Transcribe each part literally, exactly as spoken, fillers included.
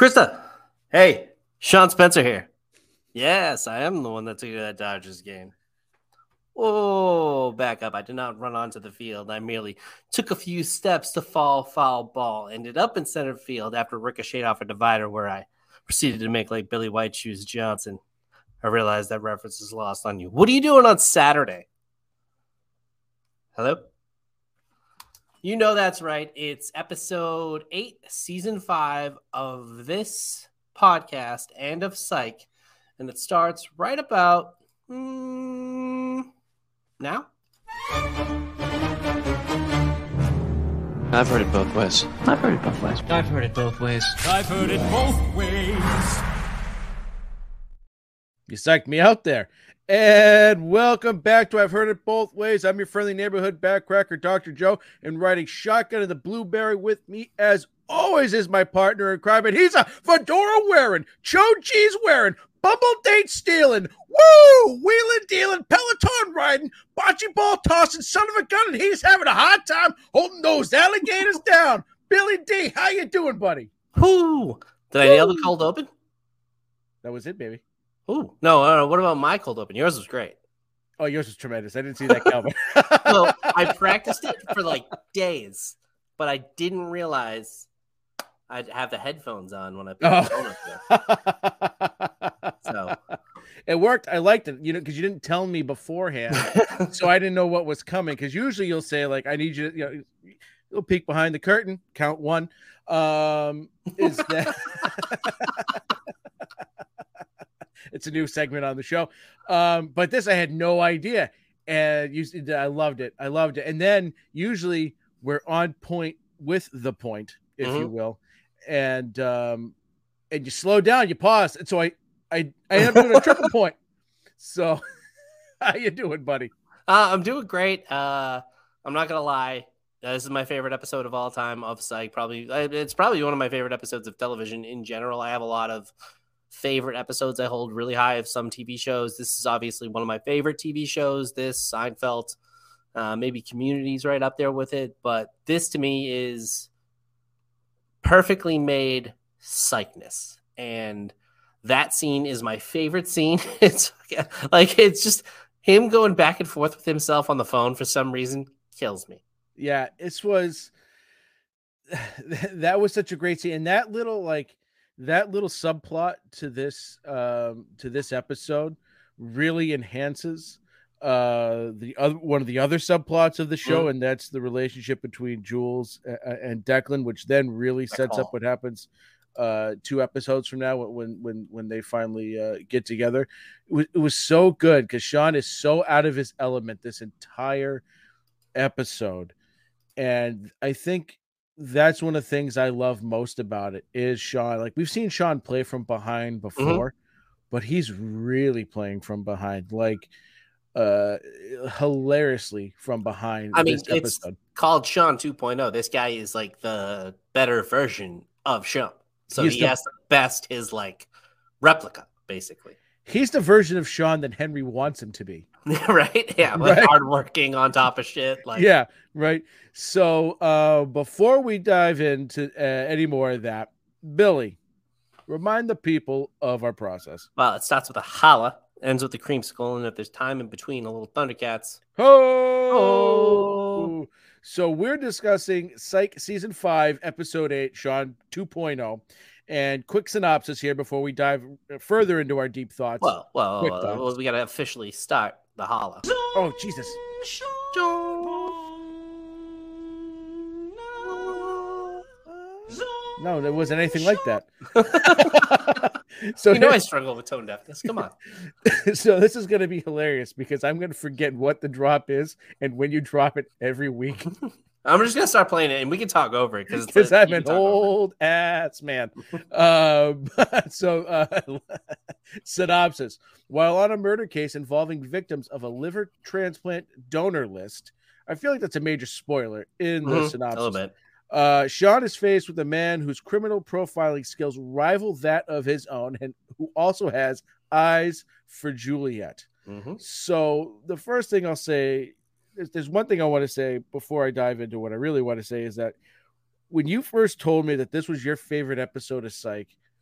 Krista, hey, Sean Spencer here. Yes, I am the one that took you to that Dodgers game. Oh, back up. I did not run onto the field. I merely took a few steps to fall foul ball. Ended up in center field after ricocheted off a divider where I proceeded to make like Billy White Shoes Johnson. I realized that reference is lost on you. What are you doing on Saturday? Hello? You know that's right. It's episode eight, season five of this podcast and of Psych. And it starts right about mm, now. I've heard it both ways. I've heard it both ways. I've heard it both ways. I've heard it both ways. You psyched me out there. And welcome back to I've Heard It Both Ways. I'm your friendly neighborhood backcracker, Doctor Joe, and riding shotgun in the blueberry with me, as always, is my partner in crime. And he's a fedora wearing, cho cheese wearing, bumble date stealing, woo, wheeling dealing, peloton riding, bocce ball tossing, son of a gun, and he's having a hard time holding those alligators down. Billy D, how you doing, buddy? Whoo! Did I nail the cold open? That was it, baby. Ooh, no, no, no. What about my cold open? Yours was great. Oh, yours was tremendous. I didn't see that coming. Well, I practiced it for like days, but I didn't realize I'd have the headphones on when I put Oh. the phone up there. So it worked. I liked it, you know, because you didn't tell me beforehand, so I didn't know what was coming. Because usually you'll say, like, I need you to, you know, you'll peek behind the curtain, count one. Um, is that it's a new segment on the show. Um, but this I had no idea, and you, I loved it. I loved it. And then usually we're on point with the point, if Mhm. you will, and um, and you slow down, you pause, and so I. I, I ended up doing a triple point. So, how you doing, buddy? uh, I'm doing great. Uh, I'm not gonna lie. Uh, this is my favorite episode of all time of Psych. Probably, uh, it's probably one of my favorite episodes of television in general. I have a lot of favorite episodes I hold really high of some T V shows. This is obviously one of my favorite T V shows. This Seinfeld, uh, maybe Community's right up there with it. But this to me is perfectly made psychness, and that scene is my favorite scene. It's like, it's just him going back and forth with himself on the phone for some reason kills me. Yeah, this was that was such a great scene, and that little like that little subplot to this um to this episode really enhances uh the other one of the other subplots of the show, Mm. and that's the relationship between Jules uh, and Declan, which then really sets call. up what happens uh two episodes from now when when when they finally uh get together. It was, it was so good because Sean is so out of his element this entire episode, and I think that's one of the things I love most about it is Sean. Like, we've seen Sean play from behind before, but he's really playing from behind, like uh hilariously from behind. I mean, this it's episode. called Sean two point oh. This guy is like the better version of Sean. So He's he the- has to best his like replica, basically. He's the version of Sean that Henry wants him to be. Right? Yeah, like Right. hardworking on top of shit. Like, Yeah, right. So uh before we dive into uh, any more of that, Billy, remind the people of our process. well, it starts with a holla, ends with a creamsicle, and if there's time in between, a little Thundercats. Ho! Oh. So we're discussing Psych season five, episode eight, Sean two point oh. And quick synopsis here before we dive further into our deep thoughts. Well, well, Quick uh, thoughts. well we got to officially start the holla. Oh, Jesus. No, there wasn't anything like that. so You know I here- struggle with tone deafness. Come on. so this is going to be hilarious because I'm going to forget what the drop is and when you drop it every week I'm just going to start playing it, and we can talk over it. Because because I'm an old ass man. Um, so uh, synopsis. While on a murder case involving victims of a liver transplant donor list, I feel like that's a major spoiler in the Mhm, synopsis. a little bit. Uh, Sean is faced with a man whose criminal profiling skills rival that of his own and who also has eyes for Juliet. Mm-hmm. So the first thing I'll say there's, there's one thing I want to say before I dive into what I really want to say is that when you first told me that this was your favorite episode of Psych,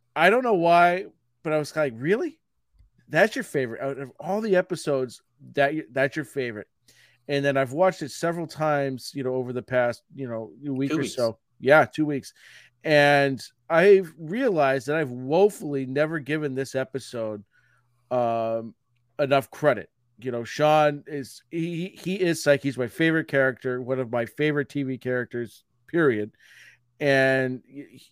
I don't know why, but I was kind of like, really? That's your favorite out of all the episodes? That that's your favorite? And then I've watched it several times, you know, over the past, you know, week Two or weeks. so. Yeah, two weeks. And I've realized that I've woefully never given this episode um, enough credit. You know, Sean is he he is like he's my favorite character, one of my favorite T V characters, period. And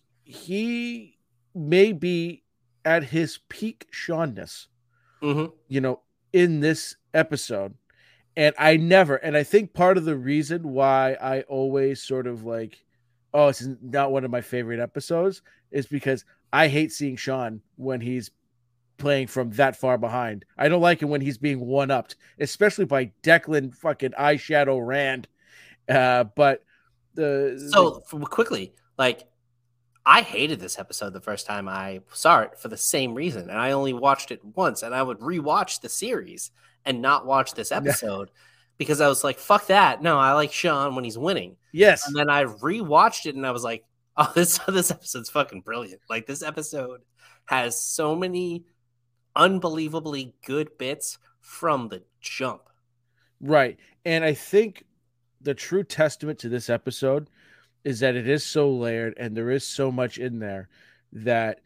he may be at his peak Seanness, Mm-hmm. you know, in this episode. And I never, and I think part of the reason why I always sort of like, oh, this is not one of my favorite episodes is because I hate seeing Sean when he's playing from that far behind. I don't like it when he's being one upped, especially by Declan fucking eyeshadow Rand. Uh, but the, So for, quickly, like I hated this episode the first time I saw it for the same reason, and I only watched it once, and I would rewatch the series and not watch this episode because I was like, "Fuck that!" No, I like Sean when he's winning. yes, And then I rewatched it, and I was like, "Oh, this this episode's fucking brilliant!" Like this episode has so many unbelievably good bits from the jump. right. And I think the true testament to this episode is that it is so layered and there is so much in there that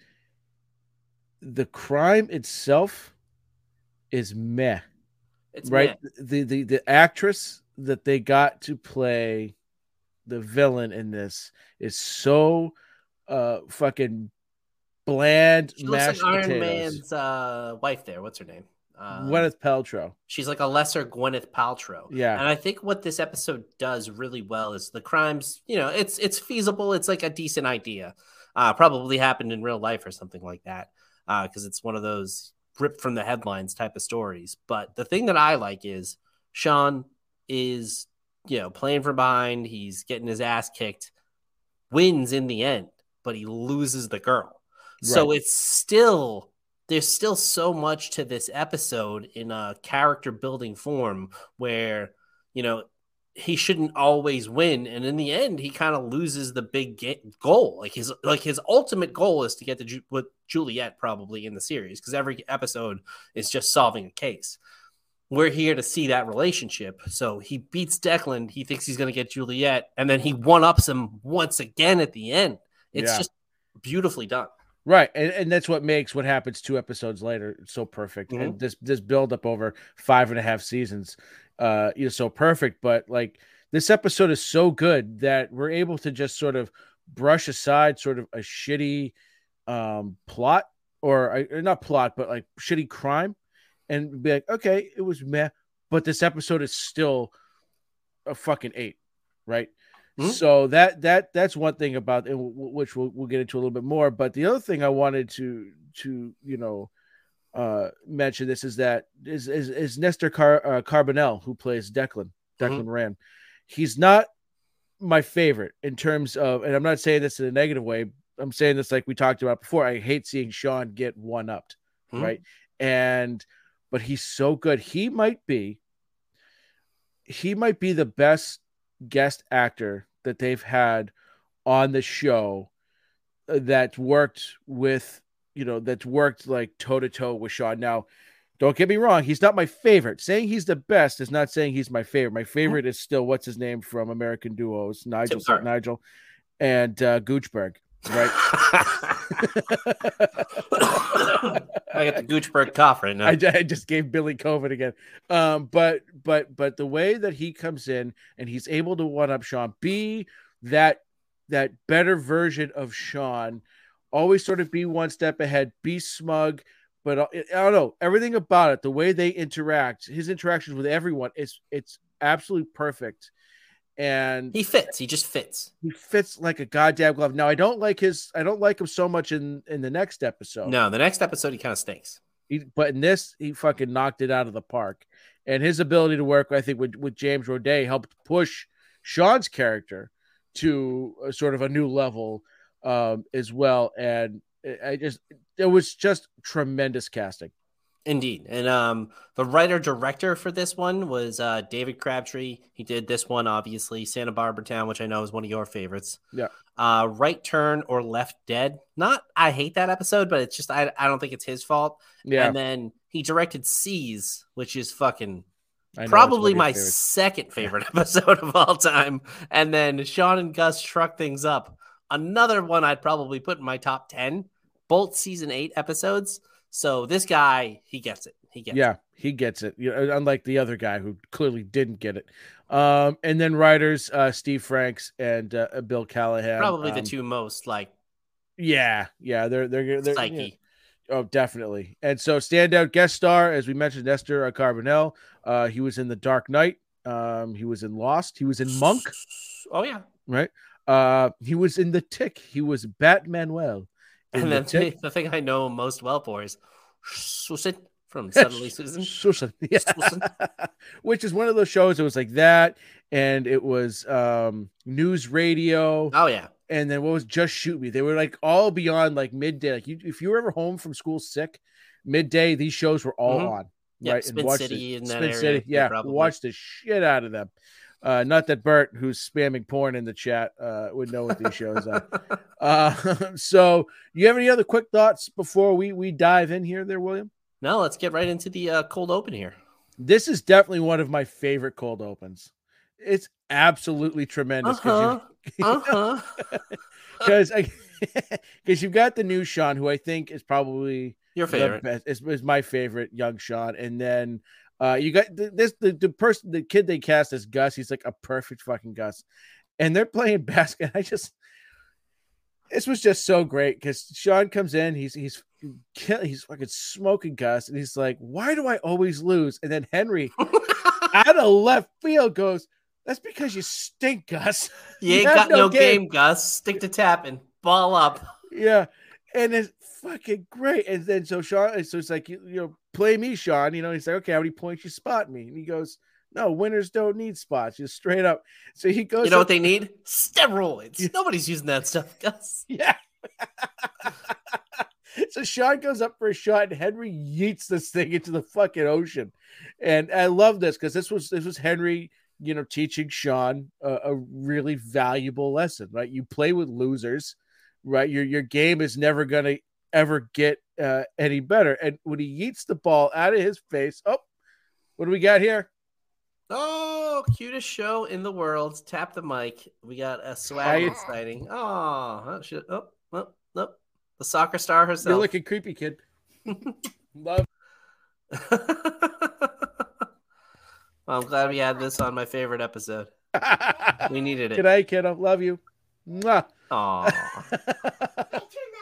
the crime itself is meh. It's Right? meh. The the the actress that they got to play the villain in this is so uh fucking bland She looks like mashed Iron potatoes. Man's uh, wife. There, what's her name? Um, Gwyneth Paltrow. She's like a lesser Gwyneth Paltrow. Yeah. And I think what this episode does really well is the crimes, you know, it's it's feasible. It's like a decent idea. Uh, probably happened in real life or something like that. Because uh, it's one of those ripped from the headlines type of stories. But the thing that I like is Sean is, you know, playing from behind. He's getting his ass kicked, wins in the end, but he loses the girl. So Right. it's still there's still so much to this episode in a character building form where, you know, he shouldn't always win, and in the end he kind of loses the big ga- goal. Like his like his ultimate goal is to get to Ju- with Juliet probably in the series because every episode is just solving a case. We're here to see that relationship. So he beats Declan, he thinks he's going to get Juliet, and then he one-ups him once again at the end. It's Yeah. just beautifully done. Right. And, and that's what makes what happens two episodes later so perfect. Mhm. And this this build up over five and a half seasons uh you know so perfect. But like this episode is so good that we're able to just sort of brush aside sort of a shitty um plot or uh, not plot, but like shitty crime and be like, okay, it was meh, but this episode is still a fucking eight, right? Mhm. So that that that's one thing about it, which we'll we'll get into a little bit more. But the other thing I wanted to to you know uh mention this is that is is, is Nestor Car- uh, Carbonell, who plays Declan Declan Mhm. Rand. He's not my favorite in terms of, and I'm not saying this in a negative way. I'm saying this like we talked about before. I hate seeing Sean get one upped, Mhm. right? And but he's so good. He might be he might be the best guest actor that they've had on the show that worked with, you know, that's worked like toe to toe with Sean. Now, don't get me wrong, he's not my favorite. Saying he's the best is not saying he's my favorite. My favorite is still what's his name from American Duos, Nigel, Tim Curry. Nigel, and uh, Goochberg, right? I got the Goochberg cough right now. I, I just gave Billy COVID again. Um, but but but the way that he comes in and he's able to one up Sean, be that that better version of Sean, always sort of be one step ahead, be smug, but I, I don't know, everything about it, the way they interact, his interactions with everyone, is it's absolutely perfect. And he fits. He just fits. he fits like a goddamn glove. Now I don't like his I don't like him so much in in the next episode. No, the next episode he kind of stinks. He, but in this, he fucking knocked it out of the park. And his ability to work, I think, with, with James Roday helped push Sean's character to a sort of a new level um, as well. And I just, it was just tremendous casting. Indeed. And um, the writer director for this one was uh, David Crabtree. He did this one, obviously, Santa Barbara Town, which I know is one of your favorites. Yeah. Uh, Right Turn or Left Dead. Not, I hate that episode, but it's just, I, I don't think it's his fault. Yeah. And then he directed Seize, which is fucking I know, probably my favorites. second favorite episode of all time. And then Sean and Gus Truck Things Up. Another one I'd probably put in my top ten. Both season eight episodes. So this guy, he gets it. He gets yeah, it. he gets it. You know, unlike the other guy who clearly didn't get it. Um, and then writers uh, Steve Franks and uh, Bill Callahan. Probably um, the two most like Yeah, yeah, they're they're they're psyche. Yeah. Oh, definitely. And so standout guest star, as we mentioned, Nestor Carbonell. Uh, he was in The Dark Knight. Um, he was in Lost. He was in Monk. Oh yeah, right. Uh, he was in The Tick. He was Batmanuel. And then the, the thing I know most well for is Susan from Suddenly Susan. Susan, yeah. Susan. Which is one of those shows that was like that, and it was um, news radio. Oh yeah. And then what was Just Shoot Me? They were like all beyond like midday. Like you, if you were ever home from school sick, midday, these shows were all mm-hmm. on. Yeah, right? Spin and watch City the, in Spin that area. City, yeah. Probably. Watch the shit out of them. Uh, not that Bert, who's spamming porn in the chat, uh, would know what these shows are. Uh, so, you have any other quick thoughts before we we dive in here, there, William? No, let's get right into the uh, cold open here. This is definitely one of my favorite cold opens. It's absolutely tremendous because uh-huh. because uh-huh. because you've got the new Sean, who I think is probably your favorite. Best, is, is my favorite young Sean, and then. Uh, you got this the, the person the kid they cast as Gus. He's like a perfect fucking Gus, and they're playing basket. I just this was just so great because Sean comes in. He's he's he's fucking smoking Gus, and he's like, "Why do I always lose?" And then Henry out of left field goes, "That's because you stink, Gus. You ain't got no, no game. game, Gus. Stick to tapping, ball up." Yeah, and it's fucking great. And then so Sean, so it's like you, you know. Play me, Sean. You know, he's like, okay, how many points you spot me? And he goes, no, winners don't need spots, just straight up. So he goes, you know up, what they need? Steroids. Yeah. Nobody's using that stuff, Gus. Yeah. So Sean goes up for a shot, and Henry yeets this thing into the fucking ocean. And I love this because this was this was Henry, you know, teaching Sean a, a really valuable lesson. Right, you play with losers, right? Your your game is never gonna ever get uh, any better. And when he yeets the ball out of his face, oh, what do we got here? Oh, cutest show in the world. Tap the mic. We got a swag sighting. Oh, oh, shit. Oh, oh, oh, the soccer star herself. You're looking creepy, kid. Love. Well, I'm glad we had this on my favorite episode. We needed it. Good night, kiddo. Love you. Mwah. Aw.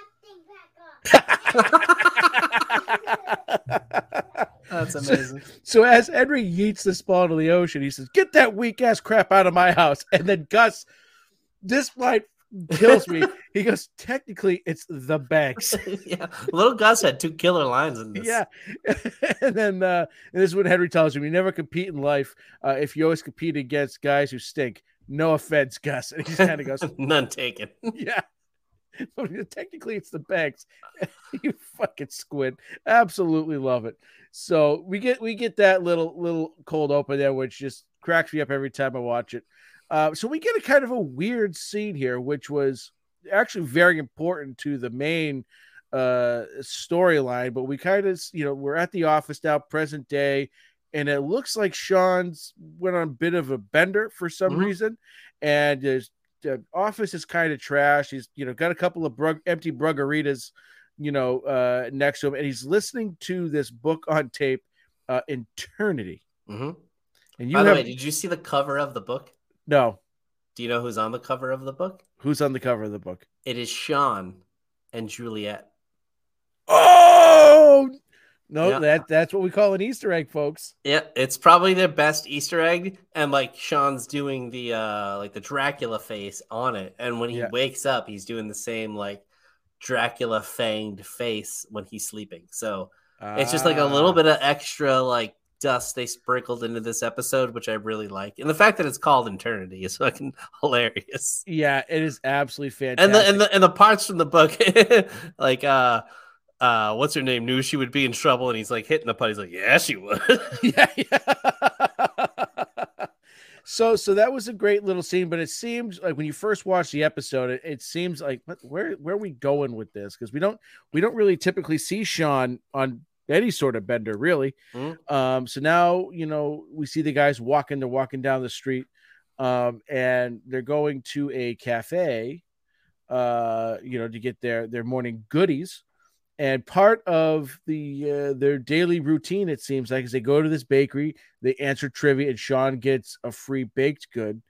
That's amazing. So, so as Henry yeets this ball into the ocean, he says, "Get that weak ass crap out of my house." And then Gus, this line kills me. He goes, "Technically, it's the Banks." Yeah, little Gus had two killer lines in this. Yeah, and then uh, and this is what Henry tells him: "You never compete in life uh, if you always compete against guys who stink." No offense, Gus. And he kind of goes, "None taken." Yeah. Technically, it's the Banks. You fucking squid. Absolutely love it. So we get we get that little little cold open there, which just cracks me up every time I watch it. Uh, so we get a kind of a weird scene here, which was actually very important to the main uh, storyline. But we kind of, you know, we're at the office now, present day, and it looks like Sean's went on a bit of a bender for some mm-hmm. reason, and there's. The office is kind of trash. He's, you know, got a couple of brug- empty brugaritas, you know, uh, next to him, and he's listening to this book on tape, uh, Eternity. Mm-hmm. And you By the have... way, did you see the cover of the book? No. Do you know who's on the cover of the book? Who's on the cover of the book? It is Sean and Juliet. Oh no, yeah. that that's what we call an Easter egg, folks. Yeah, it's probably their best Easter egg, and like Sean's doing the uh like the Dracula face on it, and when he yeah. wakes up, he's doing the same like Dracula fanged face when he's sleeping. So uh, it's just like a little bit of extra like dust they sprinkled into this episode, which I really like, and the fact that it's called Eternity is fucking hilarious. Yeah, it is absolutely fantastic. And the and the and the parts from the book, like uh. uh, what's her name knew she would be in trouble, and he's like hitting the putt. He's like, yeah, she would. yeah, yeah. so, so that was a great little scene, but it seems like when you first watch the episode, it, it seems like what, where where are we going with this? Because we don't we don't really typically see Sean on any sort of bender, really. Mm-hmm. Um, so now you know we see the guys walking. They're walking down the street, um, and they're going to a cafe, uh, you know, to get their their morning goodies. And part of the uh, their daily routine, it seems like, is they go to this bakery, they answer trivia, and Sean gets a free baked good.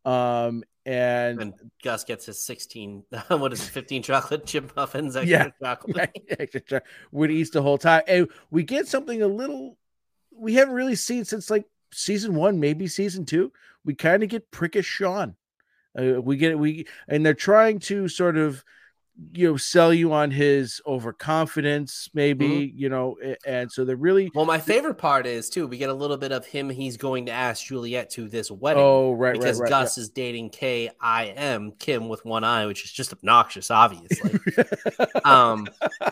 Um, and, and Gus gets his sixteen, what is it, fifteen chocolate chip muffins, extra yeah, chocolate. Yeah, extra, would eat the whole time. And we get something a little we haven't really seen since like season one, maybe season two. We kind of get prickish Sean. Uh, we get we and they're trying to sort of, you know, sell you on his overconfidence, maybe, mm-hmm. you know, and so they're really well. My favorite part is too, we get a little bit of him. He's going to ask Juliet to this wedding. Oh, right, because right, right, Gus right. is dating K I M, Kim with one eye, which is just obnoxious, obviously. um,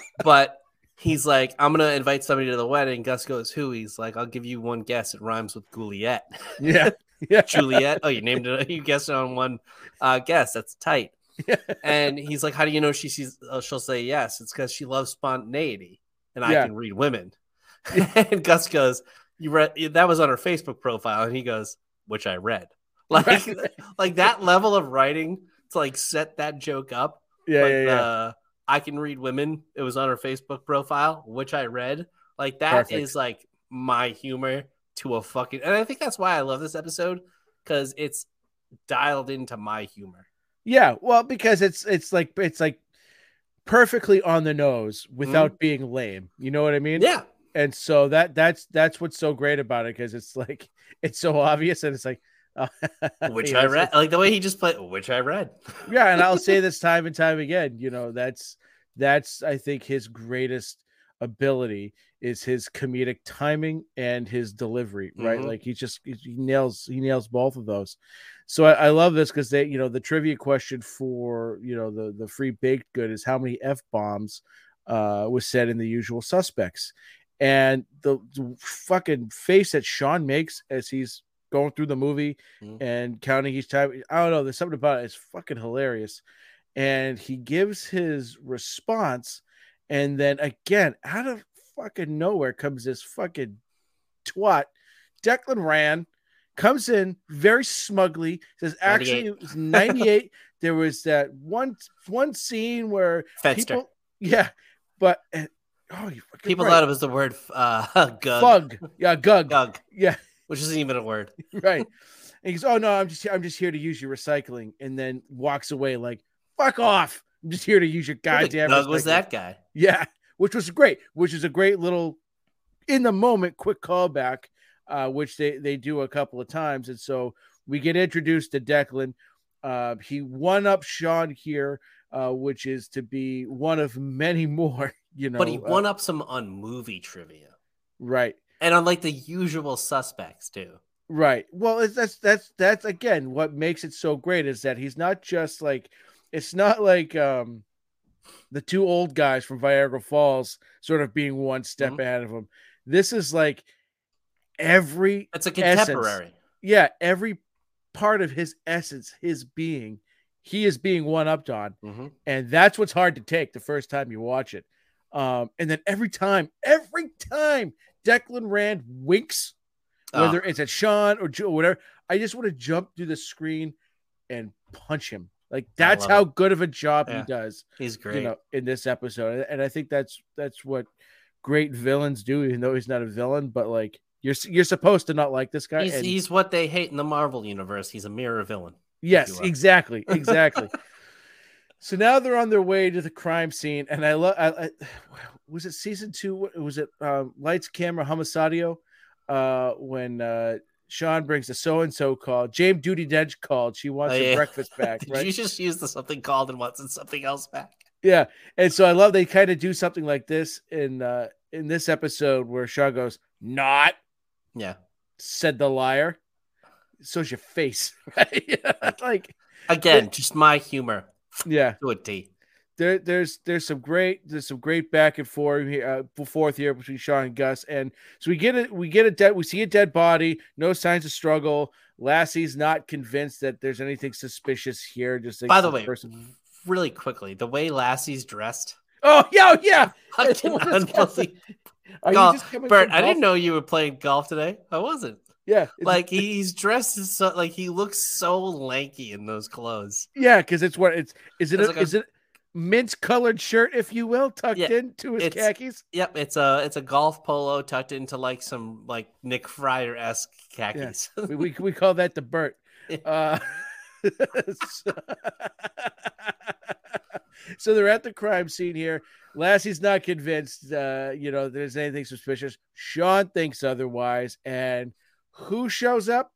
but he's like, I'm gonna invite somebody to the wedding. Gus goes, who? He's like, I'll give you one guess. It rhymes with Juliet. Yeah, yeah. Juliet. Oh, you named it. You guessed it on one uh, guess. That's tight. And he's like, how do you know she sees uh, she'll say yes? It's because she loves spontaneity and I yeah. can read women. And Gus goes, you read that was on her Facebook profile, and he goes, which I read. Like right. like that level of writing to like set that joke up. Yeah, like yeah, yeah. The, I can read women. It was on her Facebook profile, which I read. Like that Perfect. Is like my humor to a fucking, and I think that's why I love this episode, because it's dialed into my humor. Yeah, well, because it's it's like it's like perfectly on the nose without mm-hmm. being lame. You know what I mean? Yeah. And so that that's that's what's so great about it, because it's like it's so obvious, and it's like oh, which I know, read, like the way he just played, which I read. Yeah, and I'll say this time and time again. You know, that's that's I think his greatest ability is his comedic timing and his delivery. Right, mm-hmm. like he just he nails he nails both of those. So I, I love this because they, you know, the trivia question for, you know, the, the free baked good is how many F bombs uh, was said in The Usual Suspects. And the, the fucking face that Sean makes as he's going through the movie mm-hmm. and counting each time. I don't know. There's something about it. It's fucking hilarious. And he gives his response. And then again, out of fucking nowhere comes this fucking twat, Declan Rand. Comes in very smugly, says actually it was ninety-eight. There was that one one scene where Fenster. people, yeah, but and, oh, you people right. thought it was the word uh, gug. Fug, yeah, gug, gug, yeah, which isn't even a word, right? And he goes, "Oh no, I'm just I'm just here to use your recycling," and then walks away like, "Fuck off! I'm just here to use your goddamn." Gug was that guy? Yeah, which was great, which is a great little in the moment quick callback. Uh, which they, they do a couple of times. And so we get introduced to Declan. Uh, he won up Sean here, uh, which is to be one of many more, you know. But he won uh, up some on movie trivia. Right. And on like The Usual Suspects too. Right. Well, it's, that's, that's, that's again, what makes it so great is that he's not just like, it's not like um, the two old guys from Viagra Falls sort of being one step mm-hmm. ahead of him. This is like, every it's a contemporary essence, yeah every part of his essence, his being, he is being one upped on, mm-hmm. and that's what's hard to take the first time you watch it. Um and then every time every time Declan Rand winks, whether oh. it's at Sean or Joe or whatever, I just want to jump through the screen and punch him. Like that's how it. good of a job yeah. he does. He's great, you know, in this episode. And I think that's that's what great villains do, even though he's not a villain, but like You're you're supposed to not like this guy. He's, and, he's what they hate in the Marvel universe. He's a mirror villain. Yes, exactly, exactly. So now they're on their way to the crime scene, and I love. I, I, was it season two? Was it um, Lights, Camera, Homicidio? Uh, when uh, Sean brings the so and so call, James Duty Dench called. She wants oh, yeah. her breakfast back. Did right? you just use the something called and wants something else back? Yeah, and so I love they kind of do something like this in uh, in this episode where Sean goes, "Not." Yeah, said the liar. So's your face, right? Like again, just my humor. Yeah, to a T. there, there's there's some great there's some great back and forth here, uh, forth here between Sean and Gus, and so we get it. We get a dead. We see a dead body. No signs of struggle. Lassie's not convinced that there's anything suspicious here. Just by the way, person... really quickly, the way Lassie's dressed. Oh yeah, oh, yeah. Golf. Bert, I didn't know you were playing golf today. I wasn't. Yeah, like he's dressed so like he looks so lanky in those clothes. Yeah, because it's what it's is it it's a, like a, is it mint colored shirt, if you will, tucked yeah, into his khakis. Yep, it's a it's a golf polo tucked into like some like Nick Fryer esque khakis. Yeah. we, we we call that the Bert. Uh, so, so they're at the crime scene here. Lassie's not convinced, uh, you know, there's anything suspicious. Sean thinks otherwise, and who shows up?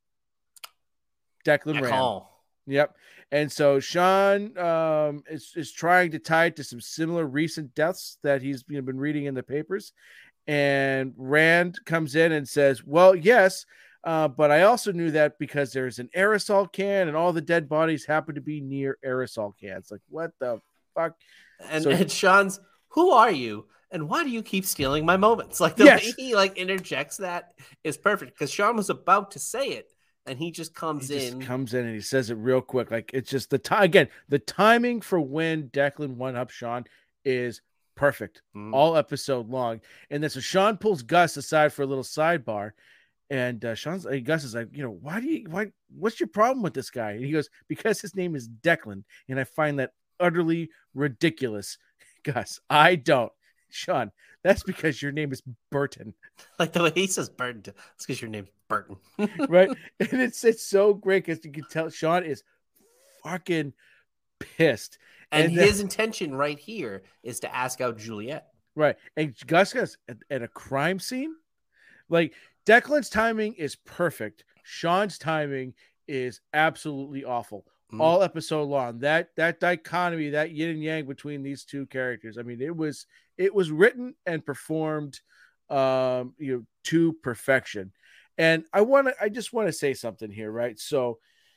Declan Rand. Yep. And so Sean um, is, is trying to tie it to some similar recent deaths that he's you know, been reading in the papers. And Rand comes in and says, well, yes, uh, but I also knew that because there's an aerosol can and all the dead bodies happen to be near aerosol cans. Like, what the fuck? And, so, and Sean's, who are you? And why do you keep stealing my moments? Like the yes. way he like interjects that is perfect because Sean was about to say it and he just comes he in. Just comes in and he says it real quick. Like it's just the time again, the timing for when Declan one up Sean is perfect. Mm. All episode long. And then so Sean pulls Gus aside for a little sidebar. And uh, Sean's uh, Gus is like, you know, why do you why what's your problem with this guy? And he goes, because his name is Declan, and I find that utterly ridiculous. Gus, I don't. Sean, that's because your name is Burton. Like the way he says Burton, it's because your name's Burton. Right? And it's it's so great because you can tell Sean is fucking pissed. And, and his then, intention right here is to ask out Juliet. Right. And Gus Gus at, at a crime scene, like Declan's timing is perfect. Sean's timing is absolutely awful. Mm-hmm. All episode long. That that dichotomy, that yin and yang between these two characters. I mean, it was it was written and performed um, you know, to perfection. And I want to I just want to say something here, right? So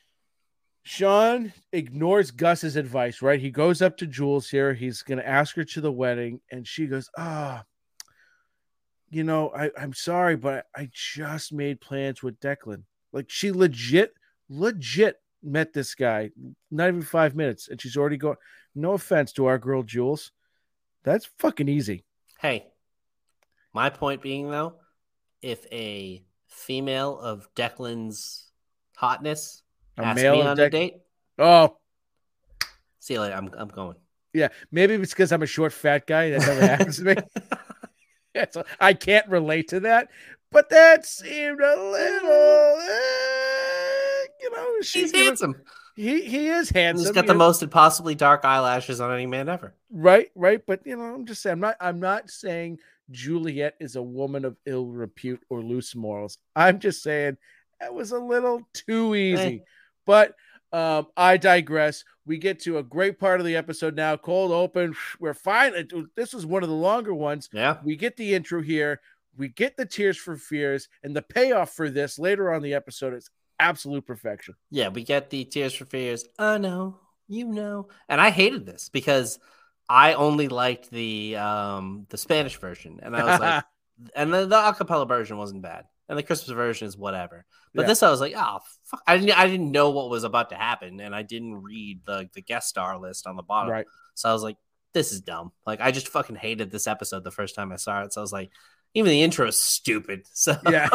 Sean ignores Gus's advice, right? He goes up to Jules here. He's going to ask her to the wedding, and she goes, "Ah, oh, you know, I, I'm sorry, but I just made plans with Declan." Like she legit, legit met this guy, not even five minutes, and she's already going. No offense to our girl Jules, that's fucking easy. Hey, my point being though, if a female of Declan's hotness a asks male me on Dec- a date, oh, see you later. I'm I'm going. Yeah, maybe it's because I'm a short, fat guy that never happens to me. Yeah, so I can't relate to that, but that seemed a little, uh, you know, she's handsome. He he is handsome. He's got the most impossibly dark eyelashes on any man ever. Right, right. But you know, I'm just saying, I'm not, I'm not saying Juliet is a woman of ill repute or loose morals. I'm just saying that was a little too easy. Hey. But um, I digress. We get to a great part of the episode now. Cold open. We're fine. This was one of the longer ones. Yeah. We get the intro here. We get the Tears for Fears, and the payoff for this later on the episode is absolute perfection. Yeah, we get the Tears for Fears. I know, you know. And I hated this because I only liked the um, the Spanish version. And I was like, and the, the acapella version wasn't bad. And the Christmas version is whatever. But yeah. This, I was like, oh, fuck. I didn't, I didn't know what was about to happen. And I didn't read the, the guest star list on the bottom. Right. So I was like, this is dumb. Like, I just fucking hated this episode the first time I saw it. So I was like, even the intro is stupid. So yeah.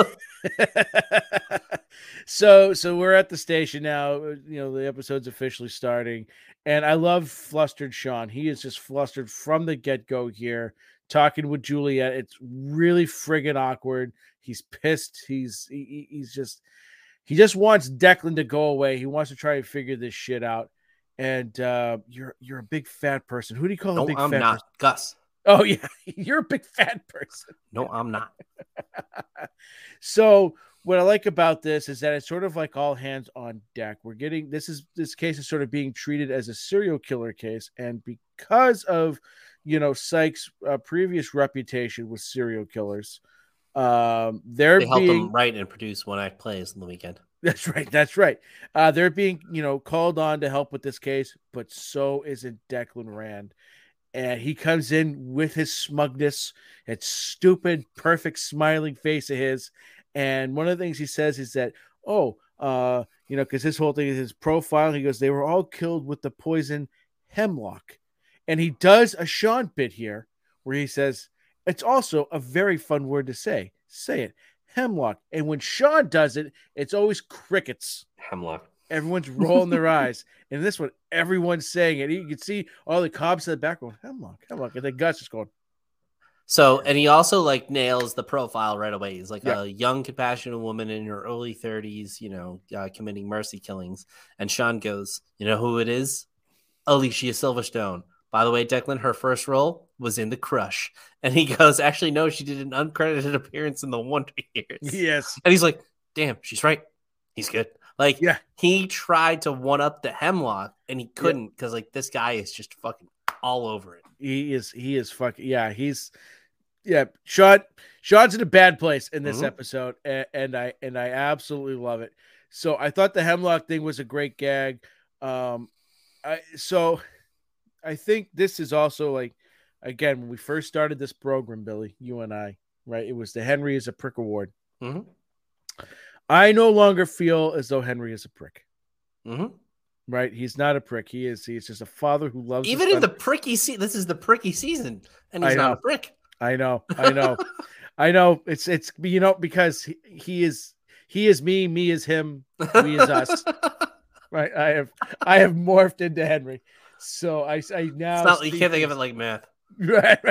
so so we're at the station now. You know, the episode's officially starting, and I love flustered Sean. He is just flustered from the get go here, talking with Juliet. It's really friggin' awkward. He's pissed. He's he, he's just he just wants Declan to go away. He wants to try and figure this shit out. And uh, you're you're a big fat person. Who do you call no, a big I'm fat not. person? Gus. Oh, yeah. You're a big fat person. No, I'm not. So what I like about this is that it's sort of like all hands on deck. We're getting this is this case is sort of being treated as a serial killer case. And because of, you know, Sykes' uh, previous reputation with serial killers, um, they're they helped being them write and produce One Act Plays on the weekend. That's right. That's right. Uh, they're being, you know, called on to help with this case, but so isn't Declan Rand. And he comes in with his smugness, that stupid, perfect, smiling face of his. And one of the things he says is that, oh, uh, you know, because his whole thing is his profile. He goes, they were all killed with the poison hemlock. And he does a Sean bit here where he says, it's also a very fun word to say. Say it. Hemlock. And when Sean does it, it's always crickets. Hemlock. Everyone's rolling their eyes. And this one, everyone's saying it. You can see all the cops in the background. Hemlock, hemlock. And then Gus is going. So, and he also like nails the profile right away. He's like Yeah. a young, compassionate woman in her early thirties, you know, uh, committing mercy killings. And Sean goes, you know who it is? Alicia Silverstone. By the way, Declan, her first role was in The Crush. And he goes, actually, no, she did an uncredited appearance in The Wonder Years. Yes. And he's like, damn, she's right. He's good. Like, Yeah. he tried to one up the Hemlock and he couldn't because, like, this guy is just fucking all over it. He is, he is fucking, yeah, he's, yeah, Sean, Sean's in a bad place in this Mhm. episode. And, and I, and I absolutely love it. So I thought the hemlock thing was a great gag. Um, I, so I think this is also like, again, when we first started this program, Billy, you and I, right? It was the Henry is a prick award. Mm-hmm. I no longer feel as though Henry is a prick, Mm-hmm. right? He's not a prick. He is, he's just a father who loves his Even in son. the pricky season, this is the pricky season, and he's I not know. a prick. I know, I know, I know. It's, it's, you know, because he, he is, he is me, me is him, we is us, right? I have, I have morphed into Henry. So I, I now, It's not, you see can't think of things- it like math. Right.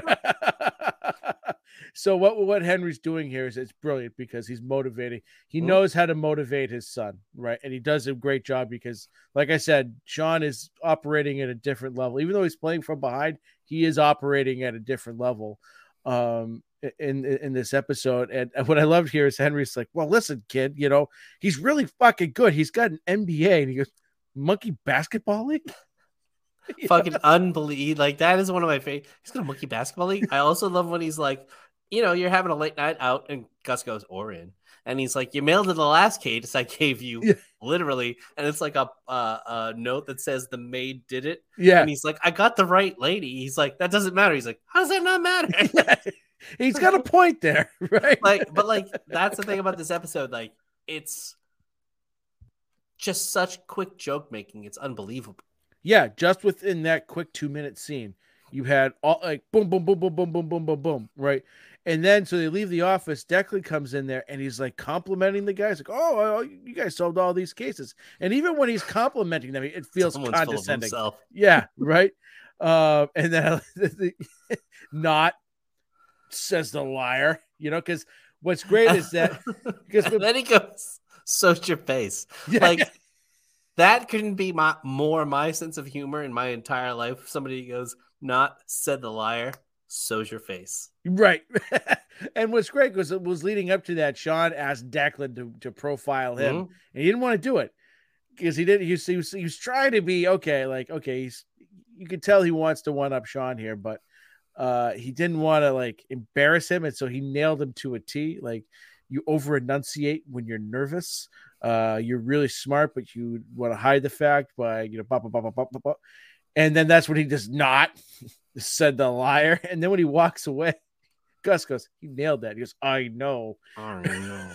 So what what Henry's doing here is it's brilliant because he's motivating. He Mhm. knows how to motivate his son, right? And he does a great job because, like I said, Sean is operating at a different level. Even though he's playing from behind, he is operating at a different level um, in in this episode. And what I loved here is Henry's like, "Well, listen, kid, you know he's really fucking good. He's got an M B A." And he goes, "Monkey basketball league." Fucking unbelievable. Like, that is one of my favorite. He's got a monkey basketball league. I also love when he's like, you know, you're having a late night out, and Gus goes, or in. And he's like, you mailed it the last case I gave you, Yeah. literally. And it's like a, uh, a note that says the maid did it. Yeah. And he's like, I got the right lady. He's like, that doesn't matter. He's like, how does that not matter? He's got a point there, right? Like, but like, that's the thing about this episode. Like, it's just such quick joke making. It's unbelievable. Yeah, just within that quick two minute scene, you had all like boom, boom, boom, boom, boom, boom, boom, boom, boom, right? And then so they leave the office. Declan comes in there and he's like complimenting the guys, like, "Oh, oh, you guys solved all these cases." And even when he's complimenting them, it feels Someone's full of condescending. himself. Yeah, right. Uh, and then not says the liar, you know, because what's great is that because And then he goes, "Search your face." yeah, Like, that couldn't be my more my sense of humor in my entire life. Somebody goes, "Not said the liar." So's your face. right. And what's great was it was leading up to that. Sean asked Declan to, to profile him, Mhm. and he didn't want to do it because he didn't. He was, he was he was trying to be okay, like okay. He's you could tell he wants to one up Sean here, but uh, he didn't want to like embarrass him, and so he nailed him to a T. Like you over enunciate when you're nervous. Uh, you're really smart, but you want to hide the fact by you know, blah, blah, blah, blah, blah, blah, blah. And then that's when he does not said the liar. And then when he walks away, Gus goes, "He nailed that." He goes, "I know," Oh no.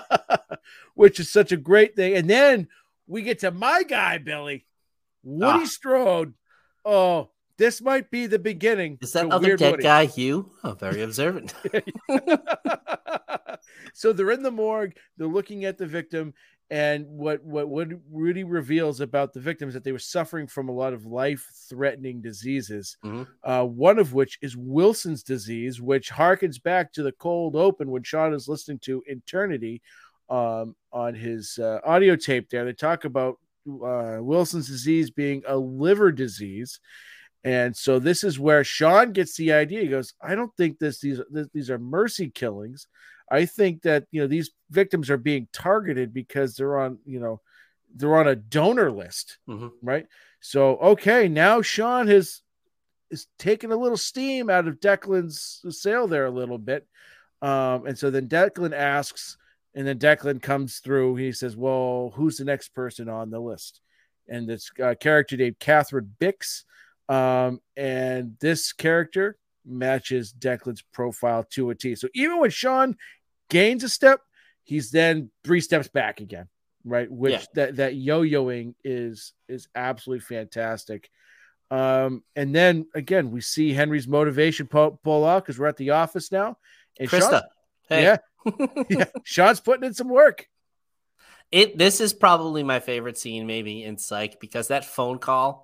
which is such a great thing. And then we get to my guy, Billy, Woody Ah. Strode. Oh, this might be the beginning. Is that to other Weird dead Woody. guy Hugh? Oh, very observant. So they're in the morgue, they're looking at the victim, and what what what Rudy reveals about the victim is that they were suffering from a lot of life-threatening diseases, Mhm. uh, one of which is Wilson's disease, which harkens back to the cold open when Sean is listening to Eternity um, on his uh, audio tape there. They talk about uh, Wilson's disease being a liver disease. And so this is where Sean gets the idea. He goes, "I don't think this these this, these are mercy killings. I think that you know these victims are being targeted because they're on you know they're on a donor list, Mhm. right? So okay, now Sean has is taking a little steam out of Declan's sail there a little bit, um, and so then Declan asks And then Declan comes through. He says, well, who's the next person on the list? And this uh, character named Catherine Bix. Um, and this character matches Declan's profile to a T. So even when Sean gains a step, he's then three steps back again, right? Which Yeah. that, that yo-yoing is, is absolutely fantastic. Um, and then again, we see Henry's motivation pull, pull out because we're at the office now. And Krista. Sean, Hey. yeah, yeah, Sean's putting in some work. It this is probably my favorite scene, maybe in Psych, because that phone call,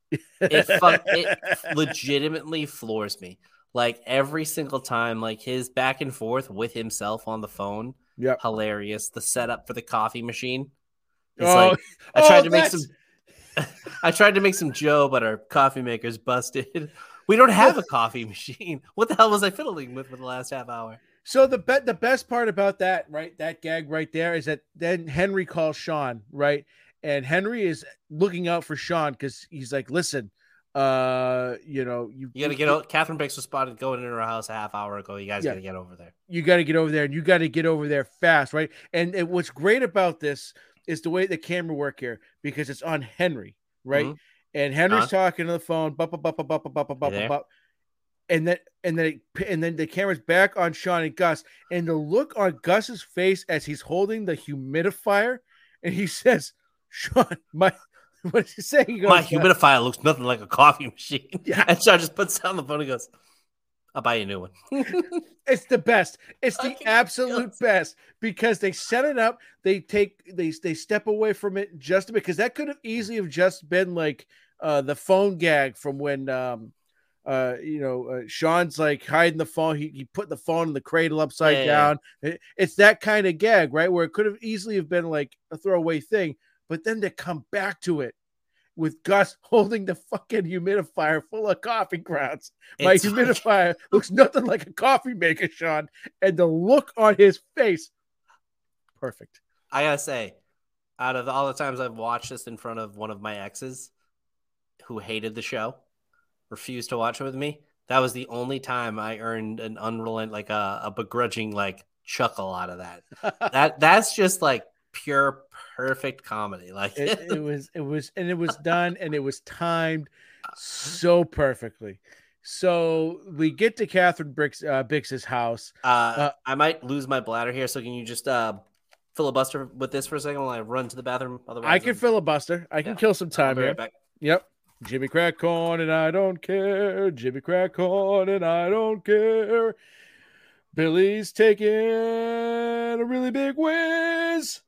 it, fuck, it legitimately floors me. Like every single time, like his back and forth with himself on the phone, Yep. hilarious. The setup for the coffee machine. It's Oh, like I tried oh, to make that's- some. I tried to make some Joe, but our coffee maker's busted. We don't have a coffee machine. What the hell was I fiddling with for the last half hour? So the be- the best part about that, right, that gag right there is that then Henry calls Sean, right? And Henry is looking out for Sean because he's like, listen, uh, you know, you, You got to get out. Catherine Bix was spotted going into her house a half hour ago. You guys Yeah. got to get over there. you got to get over there and you got to get over there fast, right? And, and what's great about this is the way the camera work here because it's on Henry, right? Mhm. And Henry's Huh? talking to the phone, bup, bup, bup, bup, bup, bup, bup, bup, there? bup. And then and then it, and then the camera's back on Sean and Gus, and the look on Gus's face as he's holding the humidifier, and he says, "Sean, my what did he say?" He goes, My humidifier looks nothing like a coffee machine. Yeah. And Sean just puts down the phone and goes, I'll buy you a new one. It's the best. It's the Fucking absolute yes. best because they set it up. They take they they step away from it just because that could have easily have just been like uh, the phone gag from when um uh you know uh, Sean's like hiding the phone. He he put the phone in the cradle upside Yeah, yeah, down. It- it's that kind of gag, right? Where it could have easily have been like a throwaway thing, but then to come back to it with Gus holding the fucking humidifier full of coffee grounds. My It's humidifier looks nothing like a coffee maker, Sean. And the look on his face, perfect. I gotta say, out of all the times I've watched this in front of one of my exes who hated the show, refused to watch it with me, that was the only time I earned an unrelent, like a, a begrudging, like chuckle out of that. That that's just like pure perfect comedy. Like it, it was, it was, and it was done, and it was timed so perfectly. So we get to Catherine Brix, uh, Bix's house. uh, Uh, I might lose my bladder here, so can you just uh, filibuster with this for a second while I run to the bathroom? Otherwise, I can I'm- filibuster. I can Yeah. kill some I'll time be here. right back. Yep. Jimmy Crack Corn and I don't care. Jimmy Crack Corn and I don't care. Billy's taking a really big whiz.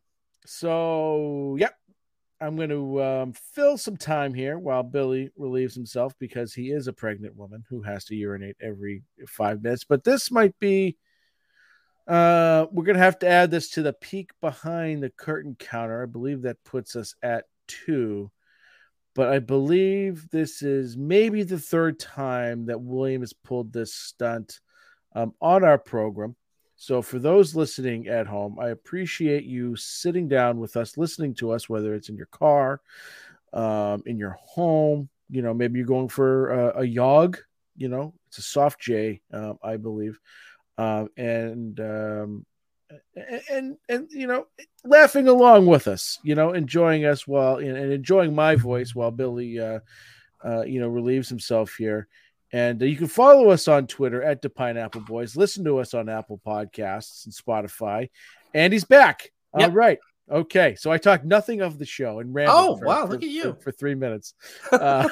So, yep. I'm going to um, fill some time here while Billy relieves himself because he is a pregnant woman who has to urinate every five minutes. But this might be, uh, we're going to have to add this to the peek behind the curtain counter. I believe that puts us at two. But I believe this is maybe the third time that William has pulled this stunt um, on our program. So for those listening at home, I appreciate you sitting down with us, listening to us, whether it's in your car, um, in your home, you know, maybe you're going for a, a yog, you know, it's a soft J, um, I believe. Um, and, um, and, and, you know, laughing along with us, you know, enjoying us while, and enjoying my voice while Billy, uh, uh, you know, relieves himself here. And uh, you can follow us on Twitter at the Pineapple Boys. Listen to us on Apple Podcasts and Spotify. And he's back. Yep. All right. Okay. So I talked nothing of the show and ran. Oh, for, wow, for- look at you. For, for three minutes. Uh,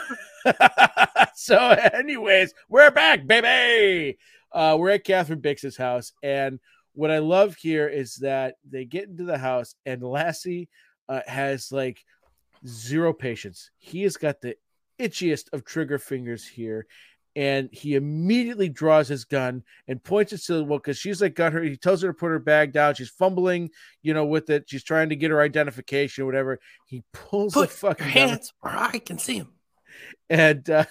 so anyways, we're back, baby. Uh, we're at Catherine Bix's house. And what I love here is that they get into the house and Lassie uh, has like zero patience. He has got the itchiest of trigger fingers here. And he immediately draws his gun and points it to the well, because she's like got her. He tells her to put her bag down. She's fumbling, you know, with it. She's trying to get her identification or whatever. He pulls the Put fucking your gun, hands where I can see him. and uh,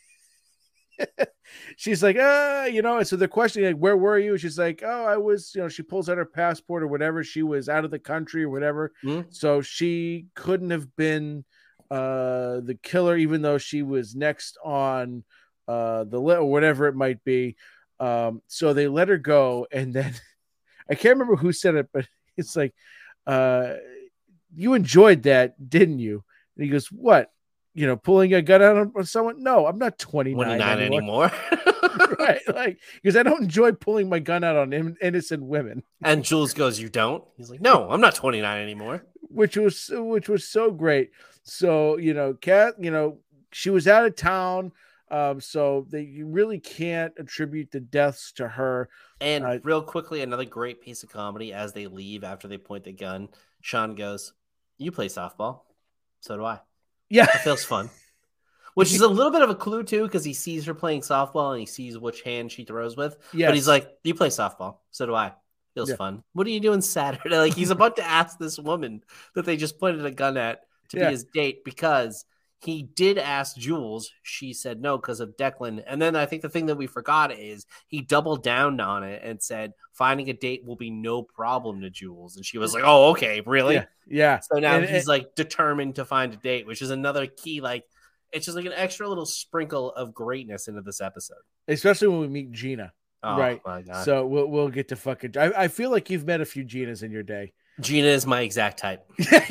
she's like, ah, you know. And so they're questioning, like, where were you? She's like, oh, I was, you know. She pulls out her passport or whatever. She was out of the country or whatever, Mhm. so she couldn't have been uh, the killer, even though she was next on. Uh, the or whatever it might be. Um, so they let her go, and then I can't remember who said it, but it's like, uh, you enjoyed that, didn't you? And he goes, what? You know, pulling a gun out on, on someone? No, I'm not twenty-nine, twenty-nine anymore. anymore. Right. Like, because I don't enjoy pulling my gun out on in- innocent women. And Jules goes, you don't? He's like, no, I'm not twenty-nine anymore. Which was, which was so great. So, you know, Kat, you know, she was out of town. Um, so they you really can't attribute the deaths to her. And Uh, real quickly, another great piece of comedy as they leave after they point the gun. Sean goes, you play softball. So do I. Yeah. It feels fun. Which is a little bit of a clue, too, because he sees her playing softball and he sees which hand she throws with. Yes. But he's like, you play softball. So do I. Feels Yeah. fun. What are you doing Saturday? Like, he's about to ask this woman that they just pointed a gun at to Yeah. be his date because he did ask Jules. She said no because of Declan. And then I think the thing that we forgot is he doubled down on it and said finding a date will be no problem to Jules. And she was like, oh, okay, really? Yeah. Yeah. So now And- he's and- like determined to find a date, which is another key. Like, it's just like an extra little sprinkle of greatness into this episode. especially when we meet Gina. Oh, Right. my God. So we'll we'll get to fucking. I, I feel like you've met a few Ginas in your day. Gina is my exact type.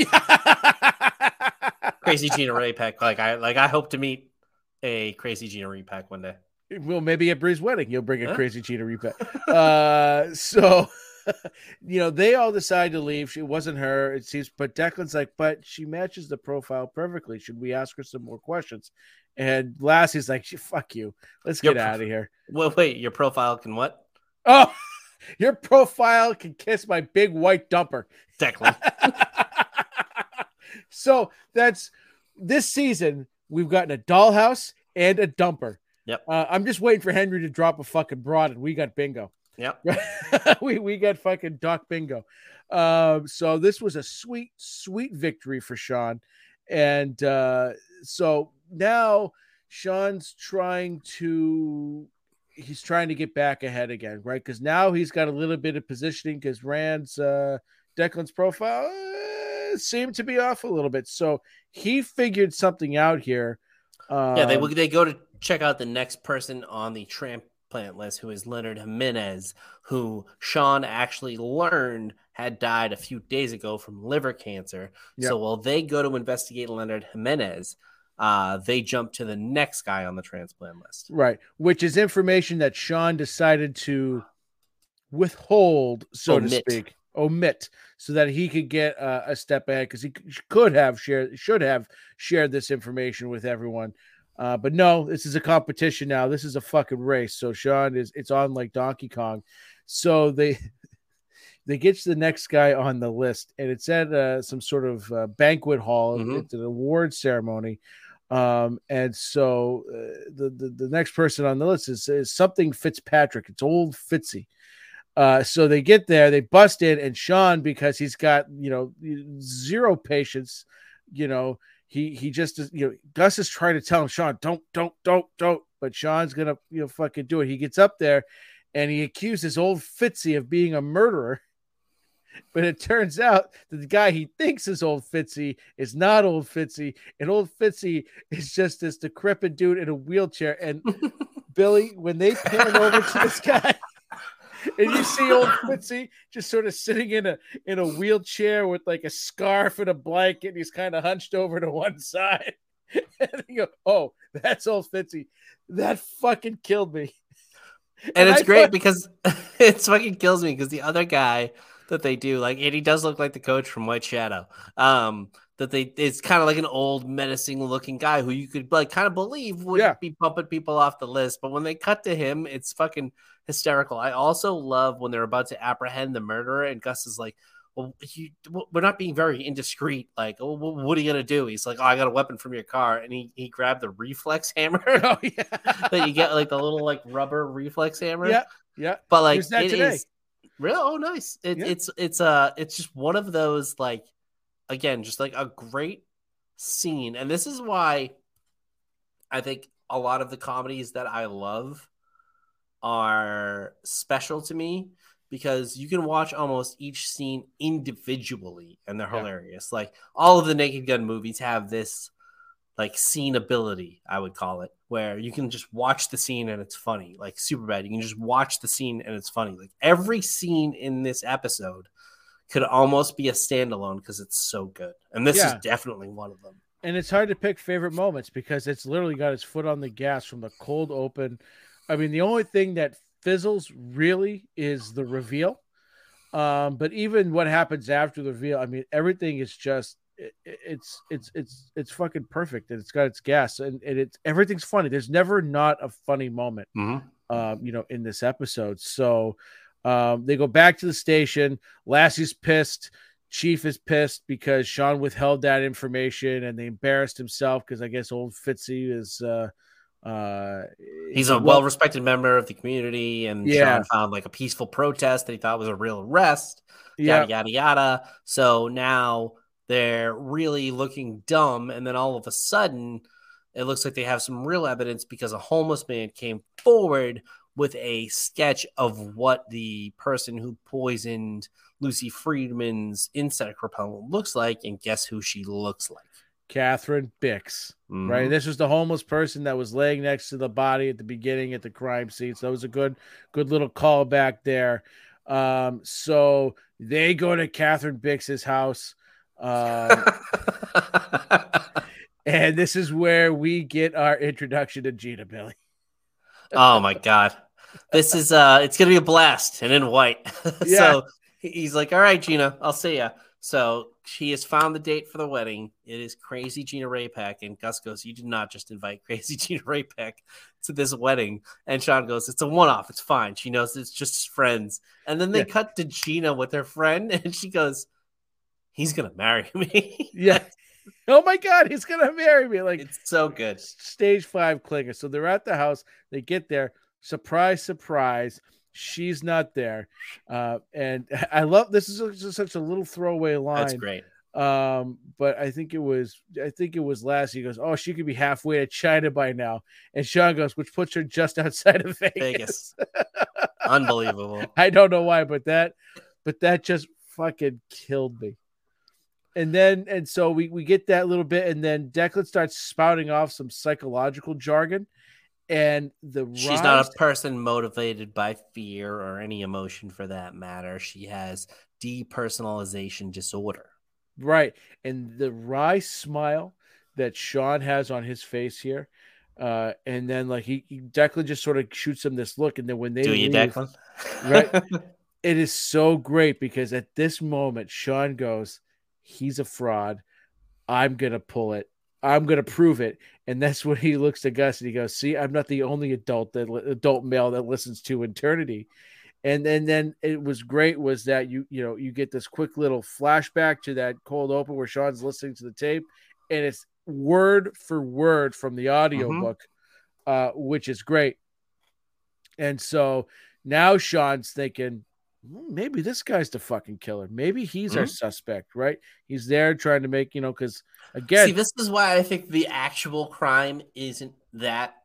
Crazy Gina Repack. Like I like I hope to meet a crazy Gina Repack one day. Well, maybe at Bree's wedding, you'll bring a Huh? crazy Gina repack. uh, so, you know, they all decide to leave. She wasn't her, it seems, but Declan's like, but she matches the profile perfectly. Should we ask her some more questions? And Lassie's like, fuck you. Let's Your get pro- out of here. Well, wait, your profile can what? Oh, your profile can kiss my big white dumper. Declan. So that's this season. We've gotten a dollhouse and a dumper. Yep. Uh, I'm just waiting for Henry to drop a fucking broad, and we got bingo. Yep. we we got fucking Doc bingo. Um, so this was a sweet, sweet victory for Sean, and uh, so now Sean's trying to he's trying to get back ahead again, right? Because now he's got a little bit of positioning because Rand's uh, Declan's profile uh, seemed to be off a little bit, so he figured something out here. Um, Yeah, they they go to check out the next person on the transplant list, who is Leonard Jimenez, who Sean actually learned had died a few days ago from liver cancer. Yep. So while they go to investigate Leonard Jimenez, uh, they jump to the next guy on the transplant list. Right, which is information that Sean decided to withhold, so Omit. to speak, omit, so that he could get uh, a step ahead because he could have shared, should have shared this information with everyone. Uh, but no, this is a competition now. This is a fucking race. So Sean is it's on like Donkey Kong. So they they get to the next guy on the list, and it's at uh, some sort of uh, banquet hall. Mhm. It's an award ceremony. Um, and so uh, the, the the next person on the list is, is something Fitzpatrick. It's old Fitzy. Uh, so they get there, they bust in, and Sean, because he's got you know zero patience, you know he he just you know Gus is trying to tell him, Sean, don't don't don't don't, but Sean's gonna you know fucking do it. He gets up there and he accuses old Fitzy of being a murderer. But it turns out that the guy he thinks is old Fitzy is not old Fitzy, and old Fitzy is just this decrepit dude in a wheelchair. And Billy, when they pan over to this guy, and you see old Fitzy just sort of sitting in a in a wheelchair with like a scarf and a blanket, and he's kind of hunched over to one side. And you go, "Oh, that's old Fitzy." That fucking killed me. And, And it's I great thought- because it fucking kills me because the other guy that they do, like, and he does look like the coach from White Shadow. Um, that they it's kind of like an old menacing looking guy who you could like kind of believe would Yeah. be bumping people off the list. But when they cut to him, it's fucking hysterical. I also love when they're about to apprehend the murderer, and Gus is like, well, you, we're not being very indiscreet. Like, oh, what are you gonna do? He's like, oh, I got a weapon from your car, and he he grabbed the reflex hammer Oh yeah, that you get, like the little like rubber reflex hammer. yeah, yeah. But like Here's that it today. is real. Oh, nice. It, Yeah. It's it's uh it's just one of those like again, just like a great scene, and this is why I think a lot of the comedies that I love are special to me, because you can watch almost each scene individually and they're Yeah. hilarious. Like all of the Naked Gun movies have this like scene ability, I would call it, where you can just watch the scene and it's funny. Like Superbad, you can just watch the scene and it's funny. Like every scene in this episode could almost be a standalone because it's so good. And this Yeah. is definitely one of them. And it's hard to pick favorite moments because it's literally got its foot on the gas from the cold open. I mean, the only thing that fizzles really is the reveal. Um, but even what happens after the reveal, I mean, everything is just it, it's it's it's it's fucking perfect, and it's got its gas, and, and it's everything's funny. There's never not a funny moment, Mm-hmm. um, you know, in this episode. So um, they go back to the station. Lassie's pissed. Chief is pissed because Sean withheld that information, and they embarrassed himself because I guess old Fitzy is uh, uh, he's a well respected member of the community, and yeah. Sean found like a peaceful protest that he thought was a real arrest. Yeah. Yada yada yada. So now they're really looking dumb, and then all of a sudden, it looks like they have some real evidence because a homeless man came forward with a sketch of what the person who poisoned Lucy Friedman's insect repellent looks like, and guess who she looks like? Catherine Bix, mm-hmm. right? This was the homeless person that was laying next to the body at the beginning at the crime scene. So that was a good, good little callback there. Um, so they go to Catherine Bix's house. Um, and this is where we get our introduction to Gina Billy. Oh my God. This is, uh, it's going to be a blast and in white. Yeah. So he's like, all right, Gina, I'll see ya. So she has found the date for the wedding. It is Crazy Gina Raypack. And Gus goes, you did not just invite Crazy Gina Raypack to this wedding. And Sean goes, it's a one-off. It's fine. She knows it's just friends. And then they yeah. cut to Gina with her friend. And she goes, he's going to marry me. Yeah. Oh my God, he's going to marry me. Like, it's so good. Stage five clinger. So they're at the house. They get there. Surprise, surprise. She's not there. Uh, and I love, this is just such a little throwaway line. That's great. Um, but I think it was, I think it was Lassie. He goes, oh, she could be halfway to China by now. And Sean goes, which puts her just outside of Vegas. Vegas. Unbelievable. I don't know why, but that, but that just fucking killed me. And then, and so we, we get that little bit, and then Declan starts spouting off some psychological jargon. And the she's rise... not a person motivated by fear or any emotion for that matter. She has depersonalization disorder. Right. And the wry smile that Sean has on his face here. Uh, and then like he, he Declan just sort of shoots him this look. And then when they do leave, you Declan? Right. It is so great because at this moment, Sean goes, he's a fraud. I'm going to pull it. I'm going to prove it. And that's when he looks to Gus and he goes, see, I'm not the only adult that adult male that listens to Eternity. And then, then it was great was that you, you know, you get this quick little flashback to that cold open where Sean's listening to the tape and it's word for word from the audiobook, mm-hmm. uh, which is great. And so now Sean's thinking, maybe this guy's the fucking killer. Maybe he's mm-hmm. our suspect, right? He's there trying to make, you know, because again, see, this is why I think the actual crime isn't that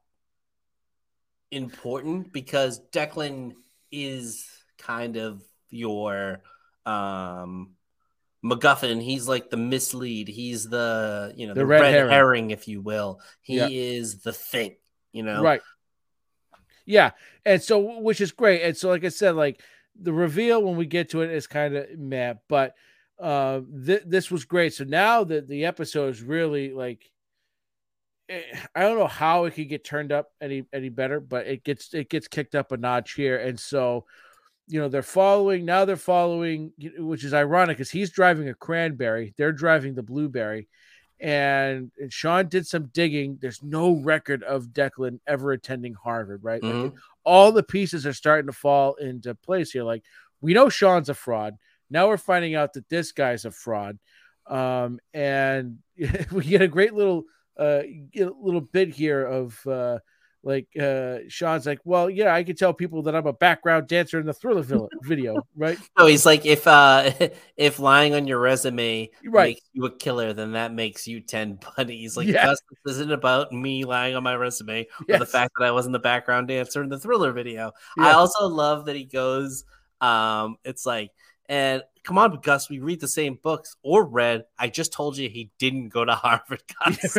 important because Declan is kind of your um, MacGuffin. He's like the mislead. He's the, you know, the, the red, red herring. herring, if you will. He yeah. is the thing, you know? Right. Yeah. And so, which is great. And so, like I said, like, the reveal when we get to it is kind of meh, but uh, th- this was great. So now that the episode is really like, it, I don't know how it could get turned up any any better, but it gets it gets kicked up a notch here. And so, you know, they're following now. They're following, which is ironic because he's driving a Cranberry, they're driving the Blueberry, and, and Sean did some digging. There's no record of Declan ever attending Harvard, right? Mm-hmm. Like, all the pieces are starting to fall into place here. Like, we know Sean's a fraud. Now we're finding out that this guy's a fraud. Um, and we get a great little, uh, little bit here of, uh, like, uh, Sean's like, well, yeah, I can tell people that I'm a background dancer in the Thriller video, right? No, he's like, if, uh, if lying on your resume right. makes you a killer, then that makes you ten buddies. Like, yeah. this isn't about me lying on my resume yes. or the fact that I wasn't the background dancer in the Thriller video. Yeah. I also love that he goes, um, it's like, and come on, Gus, we read the same books or read. I just told you he didn't go to Harvard, Gus.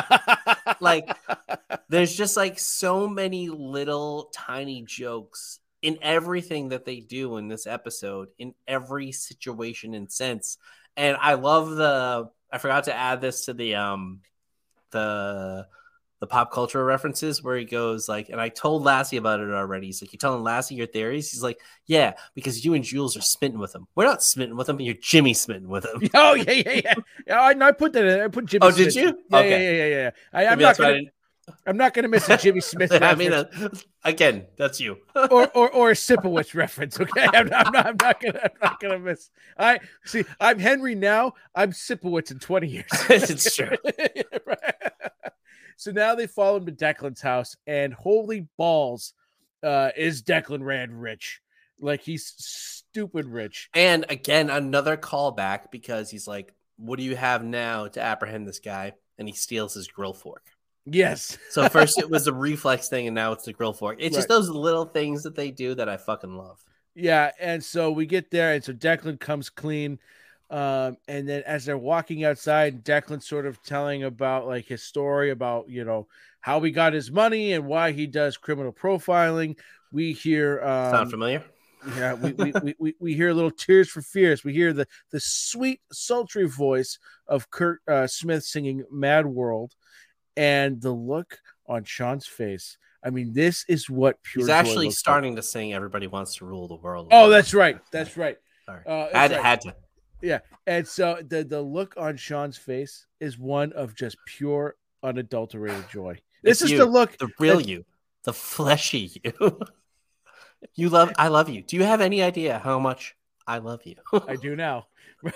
Like, there's just like so many little tiny jokes in everything that they do in this episode, in every situation and sense. And I love the, I forgot to add this to the, um, the, the pop culture references where he goes like, and I told Lassie about it already. He's like, you telling Lassie your theories? He's like, yeah, because you and Jules are smitten with him. We're not smitten with him. You're Jimmy smitten with him. Oh yeah, yeah, yeah. yeah I, I put that in. I put Jimmy. Oh, Smith. did you? Yeah, okay. yeah, yeah, yeah, yeah. I, I'm not gonna. I'm not gonna miss a Jimmy Smith. I mean, uh, again, that's you. or or or a Sipowicz reference. Okay, I'm not, I'm not. I'm not gonna. I'm not gonna miss. I see. I'm Henry now. I'm Sipowicz in twenty years. It's true. Right. So now they follow him to Declan's house, and holy balls, uh, is Declan Rand rich? Like he's stupid rich. And again, another callback because he's like, "What do you have now to apprehend this guy?" And he steals his grill fork. Yes. So first it was the reflex thing, and now it's the grill fork. It's right. just those little things that they do that I fucking love. Yeah, and so we get there, and so Declan comes clean. Um, and then as they're walking outside, Declan's sort of telling about like his story about, you know, how he got his money and why he does criminal profiling. We hear um, sound familiar? Yeah, we, we, we, we, we hear a little Tears for Fears. We hear the the sweet, sultry voice of Kurt uh, Smith singing Mad World, and the look on Sean's face. I mean, this is what pure. He's actually starting like. to sing "Everybody Wants to Rule the World." Oh, that's right. That's right. Sorry, uh, had right. had to. Yeah, and so the the look on Sean's face is one of just pure, unadulterated joy. This it's is you, the look, the real that, you, the fleshy you. You love, I love you. Do you have any idea how much I love you? I do now.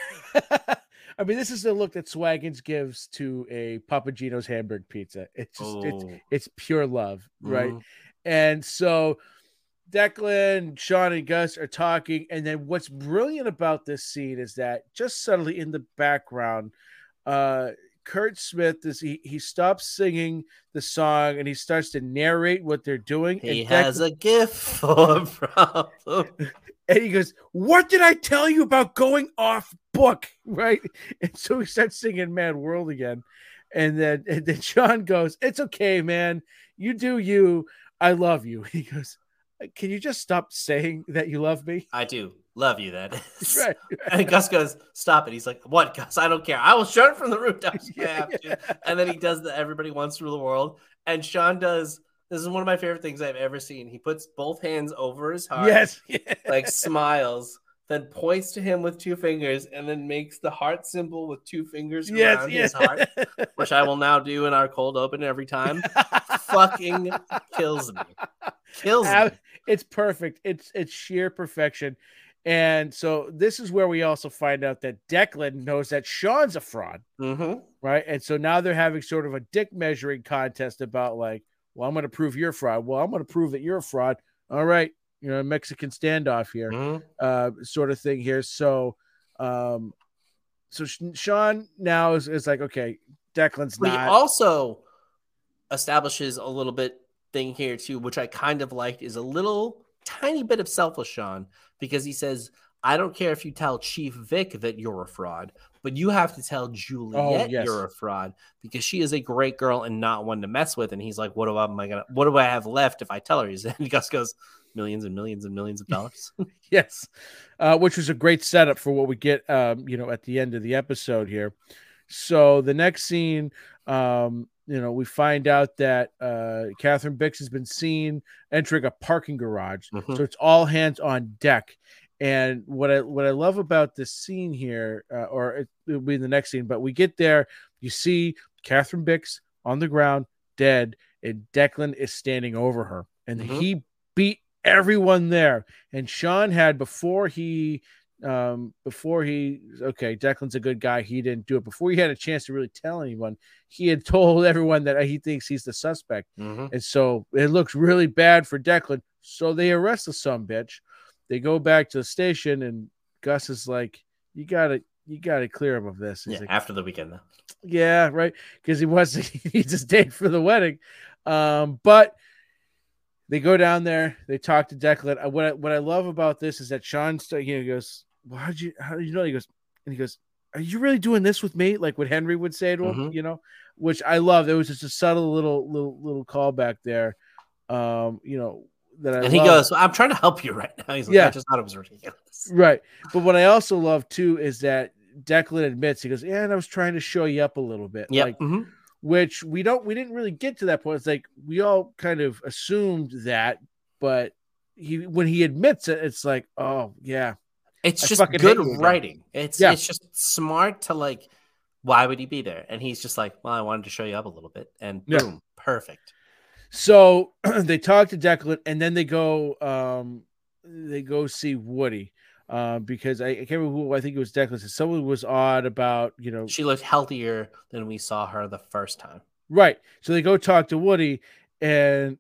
I mean, this is the look that Swaggins gives to a Papa Gino's hamburger pizza. It's just, oh. it's, it's pure love, right? Mm. And so Declan, Sean, and Gus are talking. And then what's brilliant about this scene is that just subtly in the background, uh, Kurt Smith is he he stops singing the song and he starts to narrate what they're doing. He and has Declan, a gift for a problem. And he goes, "What did I tell you about going off book?" Right? And so he starts singing Mad World again. And then and then Sean goes, "It's okay, man. You do you. I love you." He goes, "Can you just stop saying that you love me?" I do. Love you, that is. Right, right. And Gus goes, "Stop it." He's like, "What, Gus? I don't care. I will shout from the rooftops if I have to." And then he does the "Everybody Wants to Rule the World." And Sean does, this is one of my favorite things I've ever seen. He puts both hands over his heart. Yes. Like smiles, then points to him with two fingers, and then makes the heart symbol with two fingers yes, around yes. his heart, which I will now do in our cold open every time. Fucking kills me. Kills me. It's perfect. It's it's sheer perfection. And so this is where we also find out that Declan knows that Sean's a fraud, mm-hmm. right? And so now they're having sort of a dick measuring contest about like, well, I'm going to prove you're a fraud. Well, I'm going to prove that you're a fraud. All right. You know, Mexican standoff here, mm-hmm. uh, sort of thing here. So, um, so Sean now is, is like, okay, Declan's but not. He also establishes a little bit thing here too, which I kind of liked, is a little tiny bit of selfish Sean, because he says, "I don't care if you tell Chief Vic that you're a fraud, but you have to tell Juliet oh, yes. you're a fraud because she is a great girl and not one to mess with." And he's like, "What do I, am I gonna? What do I have left if I tell her?" And Gus goes, "Millions and millions and millions of dollars." Yes, uh, which was a great setup for what we get, um, you know, at the end of the episode here. So the next scene, um, you know, we find out that uh, Catherine Bix has been seen entering a parking garage. Mm-hmm. So it's all hands on deck. And what I what I love about this scene here, uh, or it, it'll be in the next scene, but we get there, you see Catherine Bix on the ground, dead, and Declan is standing over her. And mm-hmm. he beat everyone there. And Sean had, before he um before he okay Declan's a good guy, he didn't do it, before he had a chance to really tell anyone, he had told everyone that he thinks he's the suspect. Mm-hmm. And so it looks really bad for Declan, so they arrest the sumbitch. They go back to the station, and Gus is like, you gotta you gotta clear him of this. He's yeah, like, after the weekend though. Yeah, right, because he wants to, he needs a date for the wedding. Um but they go down there, they talk to Declan. What I, what I love about this is that Sean, you know, goes, "Well, how'd you, how did you know?" He goes, and he goes, "Are you really doing this with me?" Like what Henry would say to him, mm-hmm. you know, which I love. There was just a subtle little, little, little callback there. Um, you know, that I and love. he goes, I'm trying to help you right now. He's like, Yeah. I just thought it was ridiculous. Right. But what I also love too is that Declan admits, he goes, yeah, and I was trying to show you up a little bit. Yep. Like, mm-hmm. which we don't, we didn't really get to that point. It's like, we all kind of assumed that, but he, when he admits it, it's like, oh yeah. It's I just fucking good hate you again. writing. It's, Yeah. it's just smart to like, why would he be there? And he's just like, well, I wanted to show you up a little bit, and boom, Yeah. perfect. So they talk to Declan, and then they go, um, they go see Woody, uh, because I, I can't remember who, I think it was Declan. So someone was odd about, you know, She looked healthier than we saw her the first time. right. So they go talk to Woody, and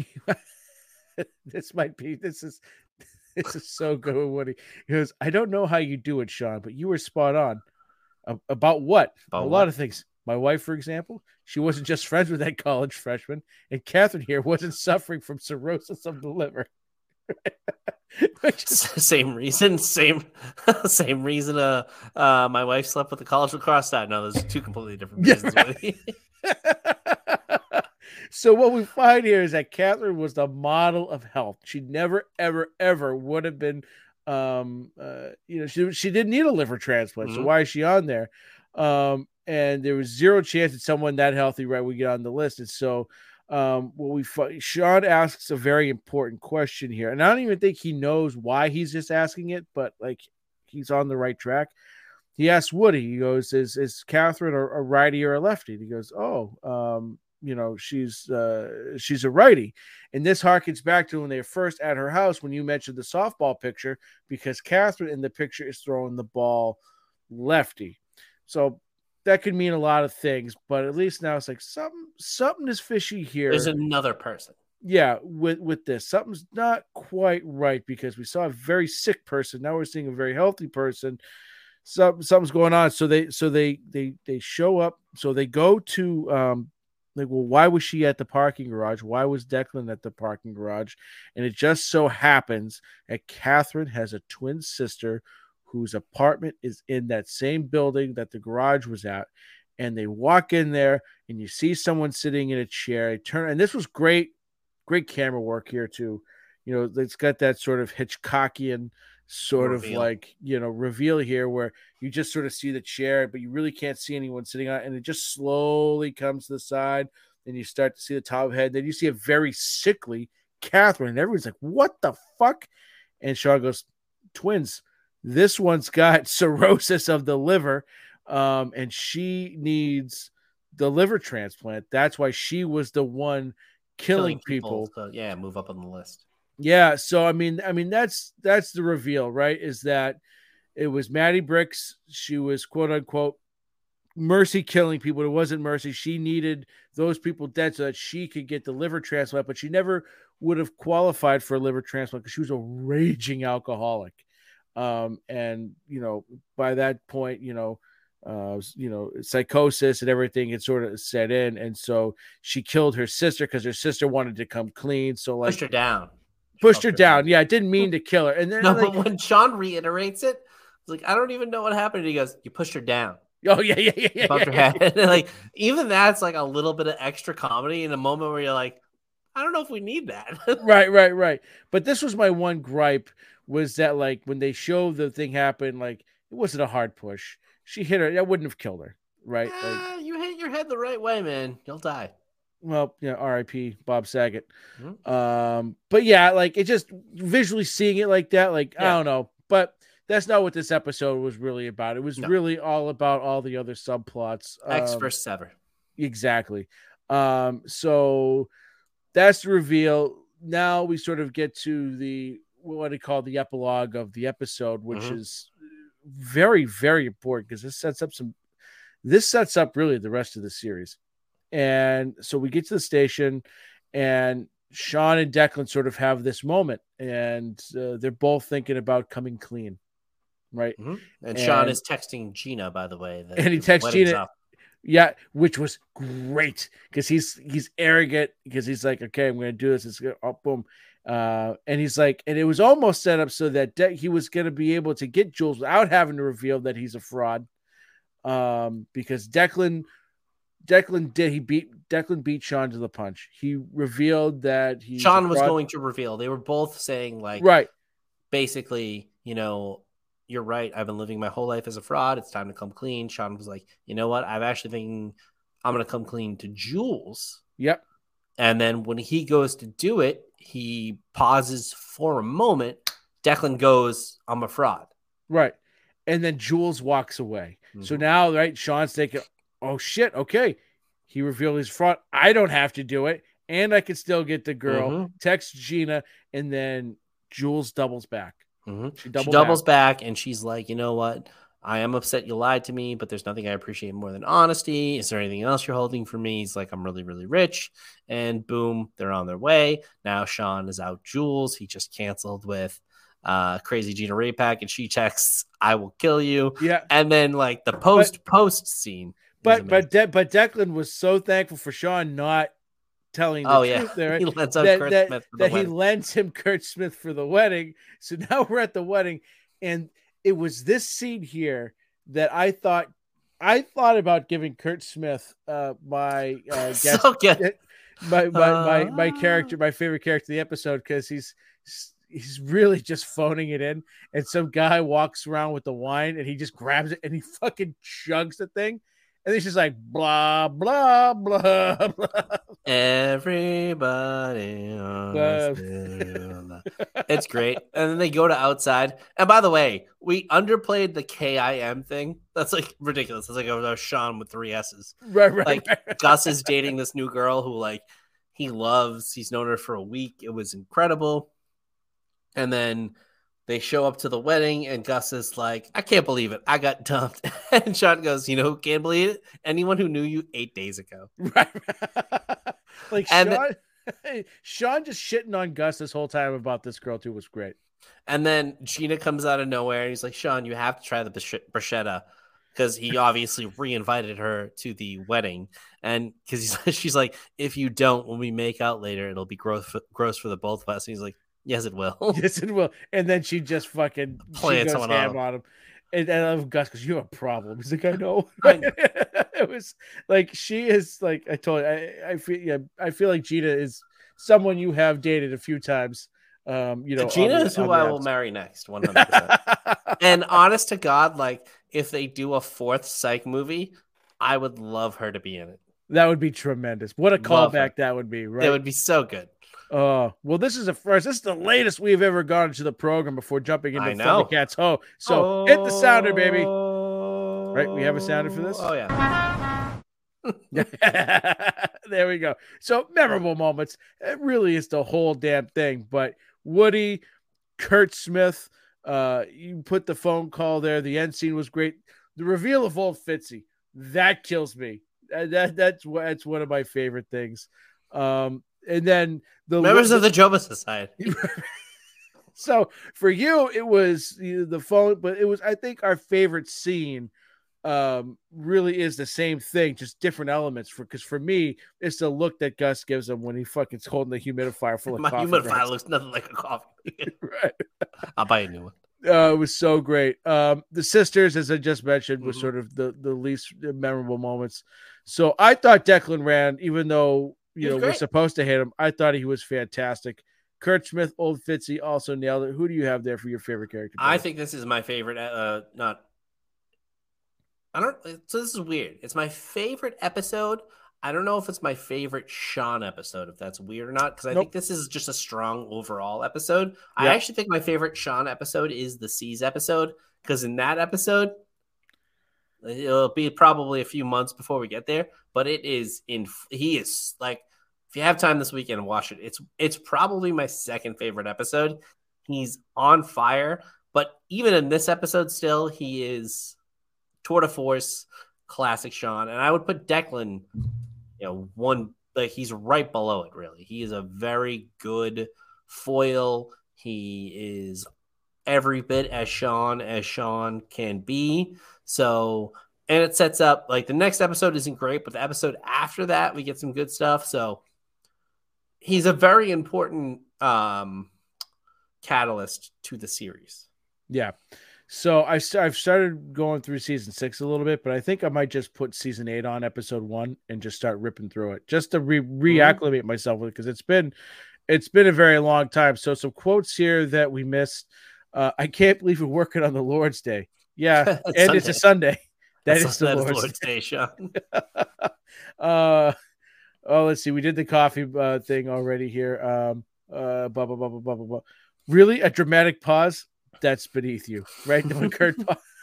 this might be, this is, this is so good with Woody. He goes, I don't know how you do it, Sean, but you were spot on. Uh, about what? About a what? lot of things. My wife, for example, she wasn't just friends with that college freshman, and Catherine here wasn't suffering from cirrhosis of the liver. is... Same reason, same same reason. Uh, uh, my wife slept with a college lacrosse star. No, those are two completely different reasons. So what we find here is that Catherine was the model of health. She never, ever, ever would have been. Um, uh, you know, she she didn't need a liver transplant. Mm-hmm. So why is she on there? Um, and there was zero chance that someone that healthy, right, would get on the list. And so, um, what we find, Sean asks a very important question here, and I don't even think he knows why he's just asking it, but like he's on the right track. He asks Woody. He goes, "Is is Catherine a, a righty or a lefty?" And he goes, "Oh, um." You know, she's uh, she's a righty. And this harkens back to when they were first at her house when you mentioned the softball picture, because Catherine in the picture is throwing the ball lefty. So that could mean a lot of things, but at least now it's like something something is fishy here. There's another person. Yeah, with, with this. Something's not quite right, because we saw a very sick person. Now we're seeing a very healthy person. Some, something's going on. So they so they they they show up. So they go to um like, well, why was she at the parking garage? Why was Declan at the parking garage? And it just so happens that Catherine has a twin sister whose apartment is in that same building that the garage was at. And they walk in there, and you see someone sitting in a chair. They turn, and this was great, great camera work here too. You know, it's got that sort of Hitchcockian sort reveal. of like, you know, reveal here where you just sort of see the chair, but you really can't see anyone sitting on it. And it just slowly comes to the side. Then you start to see the top of the head. Then you see a very sickly Catherine. And everyone's like, what the fuck? And Sean goes, twins. This one's got cirrhosis of the liver. Um, and she needs the liver transplant. That's why she was the one killing, killing people. people. So, yeah, move up on the list. Yeah, so I mean, I mean that's that's the reveal, right? Is that it was Maddie Bricks. She was quote unquote mercy killing people. It wasn't mercy. She needed those people dead so that she could get the liver transplant, but she never would have qualified for a liver transplant because she was a raging alcoholic. Um, and you know, by that point, you know, uh, you know, psychosis and everything had sort of set in, and so she killed her sister because her sister wanted to come clean. So like, pushed her down. Pushed her down. Yeah, I didn't mean to kill her. And then no, like, but when Sean reiterates it, it's like, I don't even know what happened. He goes, you pushed her down. Oh, yeah, yeah, yeah. yeah, Bumped yeah, her head. Yeah. Like, even that's like a little bit of extra comedy in a moment where you're like, I don't know if we need that. right, right, right. But this was my one gripe, was that like when they show the thing happen, like it wasn't a hard push. She hit her. That wouldn't have killed her. Right. Ah, like, you hit your head the right way, man. You'll die. Well, yeah, R I P Bob Saget. Mm-hmm. Um, but yeah, like it just visually seeing it like that, like yeah. I don't know, but that's not what this episode was really about. It was no. really all about all the other subplots. X um, versus Sever. Exactly. Um, so that's the reveal. Now we sort of get to the what I call the epilogue of the episode, which mm-hmm. is very, very important because this sets up some. This sets up really the rest of the series. And so we get to the station, and Sean and Declan sort of have this moment, and uh, they're both thinking about coming clean, right? Mm-hmm. And, and Sean is texting Gina, by the way. And he texts Gina, up. yeah, which was great because he's he's arrogant because he's like, okay, I'm going to do this. It's going oh, boom. Uh, and he's like, and it was almost set up so that De- he was going to be able to get Jules without having to reveal that he's a fraud, um, because Declan Declan did he beat Declan beat Sean to the punch. He revealed that he Sean was going to reveal. They were both saying like, right, basically, you know, you're right. I've been living my whole life as a fraud. It's time to come clean. Sean was like, you know what? I've actually thinking I'm going to come clean to Jules. Yep. And then when he goes to do it, he pauses for a moment. Declan goes, I'm a fraud. Right. And then Jules walks away. Mm-hmm. So now, right, Sean's thinking, oh, shit, okay. He revealed his fraud. I don't have to do it. And I can still get the girl. Mm-hmm. Text Gina. And then Jules doubles back. Mm-hmm. She, she doubles back. back and she's like, you know what? I am upset you lied to me, but there's nothing I appreciate more than honesty. Is there anything else you're holding for me? He's like, I'm really, really rich. And boom, they're on their way. Now Sean is out Jules. He just canceled with uh, Crazy Gina Raypack, and she texts, I will kill you. Yeah. And then like the post-post scene. But but De- but Declan was so thankful for Sean not telling the oh, truth yeah. there. He lends out that, Kurt that, Smith for that the he wedding. lends him Kurt Smith for the wedding. So now we're at the wedding, and it was this scene here that I thought I thought about giving Kurt Smith uh, my uh, guest, so good. my my, uh... my my Ah. character, my favorite character of the episode, because he's he's really just phoning it in. And some guy walks around with the wine, and he just grabs it and he fucking chugs the thing. And it's just like blah blah blah blah. Everybody, it's great. And then they go to outside. And by the way, we underplayed the K I M thing. That's like ridiculous. It's like a Sean with three S's. Right, right. Like right. Gus is dating this new girl who like he loves. He's known her for a week. It was incredible. And then they show up to the wedding, and Gus is like, I can't believe it. I got dumped. And Sean goes, you know who can't believe it? Anyone who knew you eight days ago. Right. Like, and Sean, then, Sean just shitting on Gus this whole time about this girl, too, was great. And then Gina comes out of nowhere, and he's like, Sean, you have to try the bruschetta, because he obviously re-invited her to the wedding. And because she's like, if you don't, when we make out later, it'll be gross for, gross for the both of us. And he's like, yes, it will. Yes, it will. And then she just fucking Playing she goes ham on. on him. And, and I love Gus because you have a problem. He's like, I know. It was like she is like I told you, I, I feel yeah, I feel like Gina is someone you have dated a few times. Um, you know, Gina the, is who I episode. will marry next, one hundred percent. And honest to God, like if they do a fourth Psych movie, I would love her to be in it. That would be tremendous. What a callback that would be, right? It would be so good. Uh, well, this is a first. This is the latest we've ever gone into the program before jumping into Thundercats Ho. So oh, hit the sounder, baby. Right, we have a sounder for this. Oh yeah. There we go. So memorable moments. It really is the whole damn thing. But Woody, Kurt Smith, uh, you put the phone call there. The end scene was great. The reveal of Old Fitzy, that kills me. That, that that's that's one of my favorite things. Um. And then the members of the Joba Society. So for you, it was the phone, but it was, I think, our favorite scene. Um, really is the same thing, just different elements. For because for me, it's the look that Gus gives him when he fucking holding the humidifier full of My coffee. My humidifier grounds. Looks nothing like a coffee. Right. I'll buy a new one. Uh, it was so great. Um, the sisters, as I just mentioned, was mm-hmm. sort of the the least memorable moments. So I thought Declan Rand, even though. You know, great. We're supposed to hate him. I thought he was fantastic. Kurt Smith, Old Fitzy also nailed it. Who do you have there for your favorite character? I think this is my favorite. Uh, not, I don't. So this is weird. It's my favorite episode. I don't know if it's my favorite Sean episode, if that's weird or not, because I nope. think this is just a strong overall episode. Yep. I actually think my favorite Sean episode is the Seas episode, because in that episode, it'll be probably a few months before we get there, but it is in. He is like, if you have time this weekend, watch it. It's it's probably my second favorite episode. He's on fire, but even in this episode, still he is tour de force, classic Sean. And I would put Declan, you know, one like he's right below it. Really, he is a very good foil. He is every bit as Sean as Sean can be. So, and it sets up like the next episode isn't great, but the episode after that, we get some good stuff. So he's a very important um, catalyst to the series. Yeah. So I st- I've started going through season six a little bit, but I think I might just put season eight on episode one and just start ripping through it just to re- reacclimate myself with it because it's been it's been a very long time. So some quotes here that we missed. Uh, I can't believe we're working on the Lord's Day. Yeah, and Sunday. it's a Sunday. That That's is the that Lord's, Lord's Day, Sean. uh, oh, let's see. We did the coffee uh, thing already here. Um, uh, blah blah blah blah blah blah. blah. Really, a dramatic pause. That's beneath you, right? No, Kurt.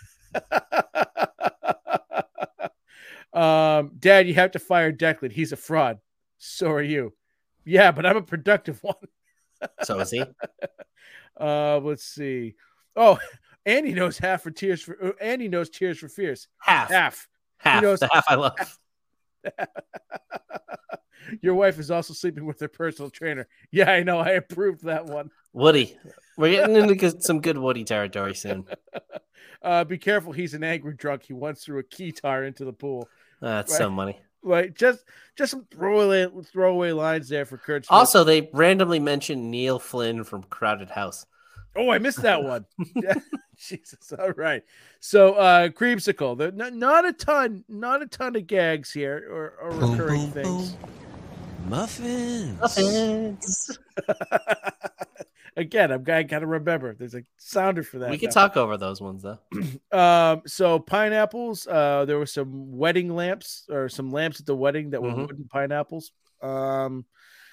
um, Dad, you have to fire Declan. He's a fraud. So are you. Yeah, but I'm a productive one. So is he? Uh, let's see. Oh, Andy knows half for tears for. Uh, Andy knows tears for fears. Half. Half. Half. He knows- The half I love. Your wife is also sleeping with her personal trainer. Yeah, I know. I approved that one. Woody. We're getting into some good Woody territory soon. Uh, be careful. He's an angry drunk. He once threw a keytar into the pool. That's Right. so money. Right. Just just some throwaway throwaway lines there for Kurt Smith. Also, they randomly mentioned Neil Flynn from Crowded House. Oh, I missed that one. Yeah. Jesus. All right. So uh Creamsicle. There not, not a ton, not a ton of gags here or, or Boom, recurring boom, things. boom. Muffins. Muffins. Again, I'm I gotta remember. There's a sounder for that. We can now. talk over those ones though. Um, so pineapples. Uh, there were some wedding lamps or some lamps at the wedding that were Mhm. wooden pineapples. Um,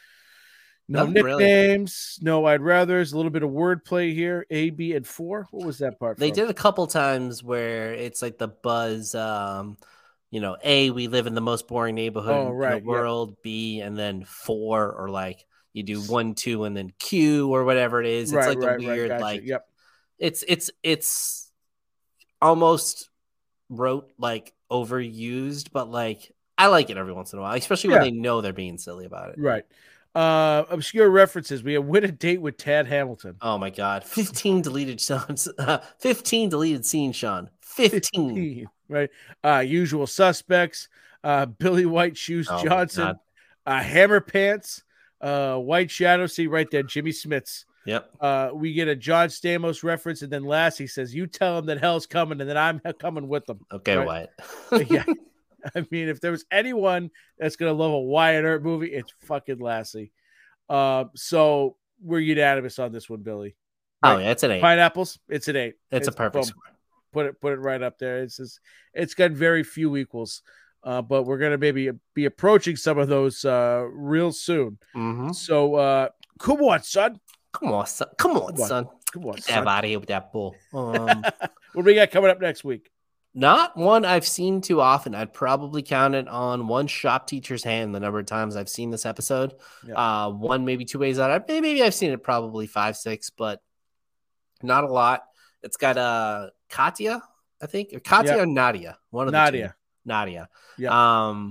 no Nothing really. nicknames. No, I'd rather's. A little bit of wordplay here. A, B, and four. What was that part? They from? did a couple times where it's like the buzz. Um, you know, A, we live in the most boring neighborhood Oh, in right, the yeah. world. B, and then four, or like you do one, two, and then Q or whatever it is. It's Right, like right, the right, weird, gotcha. like Yep. it's it's it's almost rote, like overused, but like I like it every once in a while, especially when Yeah. they know they're being silly about it. Right. Uh, obscure references. We have win a date with Tad Hamilton. Oh my god, fifteen deleted scenes, uh, fifteen deleted scenes, Sean. Fifteen. Right. Uh, usual suspects. Uh, Billy White Shoes Oh my Johnson. God. Uh, Hammer Pants. Uh, White Shadow. See right there, Jimmy Smits. Yep. Uh, we get a John Stamos reference, and then last he says, "You tell him that hell's coming, and then I'm coming with them." Okay, Right. Wyatt. Yeah. I mean, if there was anyone that's gonna love a Wyatt Earp movie, it's fucking Lassie. Uh, so we're unanimous on this one, Billy. Oh Right. yeah, it's an eight. Pineapples, it's an eight. It's a perfect boom. score. Put it put it right up there. It's just, it's got very few equals. Uh, but we're gonna maybe be approaching some of those uh real soon. Mhm. So uh come on, son. Come on, son. Come on, Come on, son. Come on, Get son. out of here with that bull. Um, What do we got coming up next week? not one I've seen too often. I'd probably count it on one shop teacher's hand the number of times I've seen this episode. Yeah. Uh, one, maybe two ways out. I- Maybe I've seen it probably five, six, but not a lot. It's got uh, Katya, I think, or Katya Yeah. or Nadia. One of the Nadia. two. Nadia. Yeah. Um,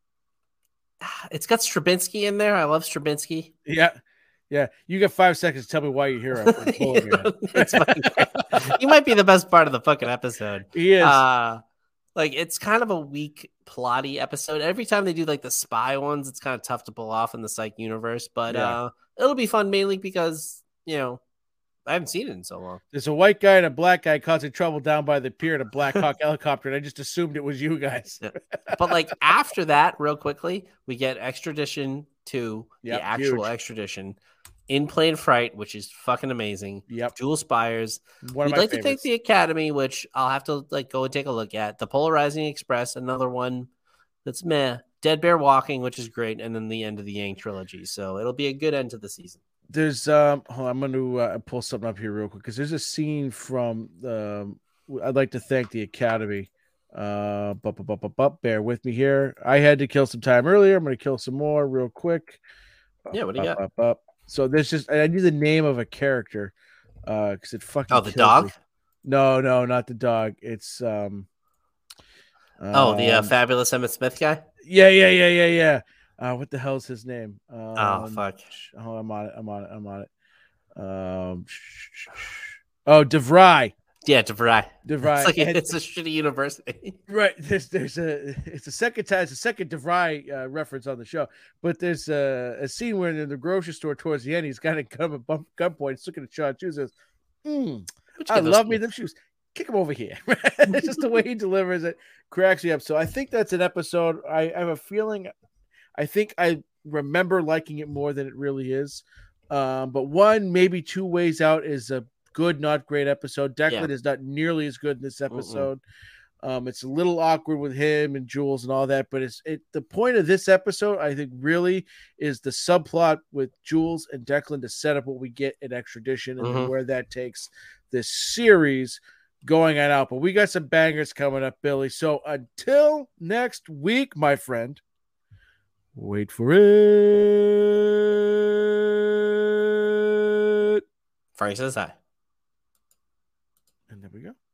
it's got Stravinsky in there. I love Stravinsky. Yeah. Yeah. You got five seconds to tell me why you're here. I'm pulling your head. It's fucking great. He might be the best part of the fucking episode. He is. Uh, like it's kind of a weak plotty episode. Every time they do like the spy ones, it's kind of tough to pull off in the psych universe, but Yeah. uh, it'll be fun mainly because, you know, I haven't seen it in so long. There's a white guy and a black guy causing trouble down by the pier in a Black Hawk helicopter, and I just assumed it was you guys. Yeah. But like after that, real quickly, we get extradition to Yep, the actual huge. extradition in Plain Fright, which is fucking amazing. Yep. Dual Spires. One of We'd my like to thank favorites. the Academy, which I'll have to like go and take a look at. The Polarizing Express, another one that's meh. Dead Bear Walking, which is great, and then the end of the Yang trilogy. So it'll be a good end to the season. There's um hold on, I'm going to uh, pull something up here real quick because there's a scene from um I'd like to thank the Academy. Uh bup, bup, bup, bup, bup. Bear with me here. I had to kill some time earlier. I'm going to kill some more real quick. Yeah, what do you Bup, got? bup, bup. So there's just I need the name of a character uh because it fucking Oh, the kills dog? me. No, no, not the dog. It's um Oh, the uh, um, fabulous Emmett Smith guy? yeah, yeah, yeah, yeah, yeah. Uh, what the hell's his name? Um, Oh, fuck. Oh, I'm on it. I'm on it. I'm on it. Um, oh, DeVry. Yeah, DeVry. DeVry. It's like And- it's a shitty university. right. There's there's a it's a second time it's a second DeVry uh, reference on the show, but there's a, a scene where in the grocery store towards the end he's got a gun at bump gunpoint, he's looking at Sean shoes. Says, mm, Where'd you I get those love me shoes? them shoes. kick him over here. It's just the way he delivers it cracks me up. So I think that's an episode. I, I have a feeling. I think I remember liking it more than it really is. Um, but one, maybe two ways out is a good, not great episode. Declan yeah. is not nearly as good in this episode. Mm-mm. Um, it's a little awkward with him and Jules and all that, but it's it. The point of this episode, I think, really is the subplot with Jules and Declan to set up what we get in Extradition and mm-hmm. where that takes this series going on out. But we got some bangers coming up, Billy. So until next week, my friend, wait for it. Frank says hi. And there we go.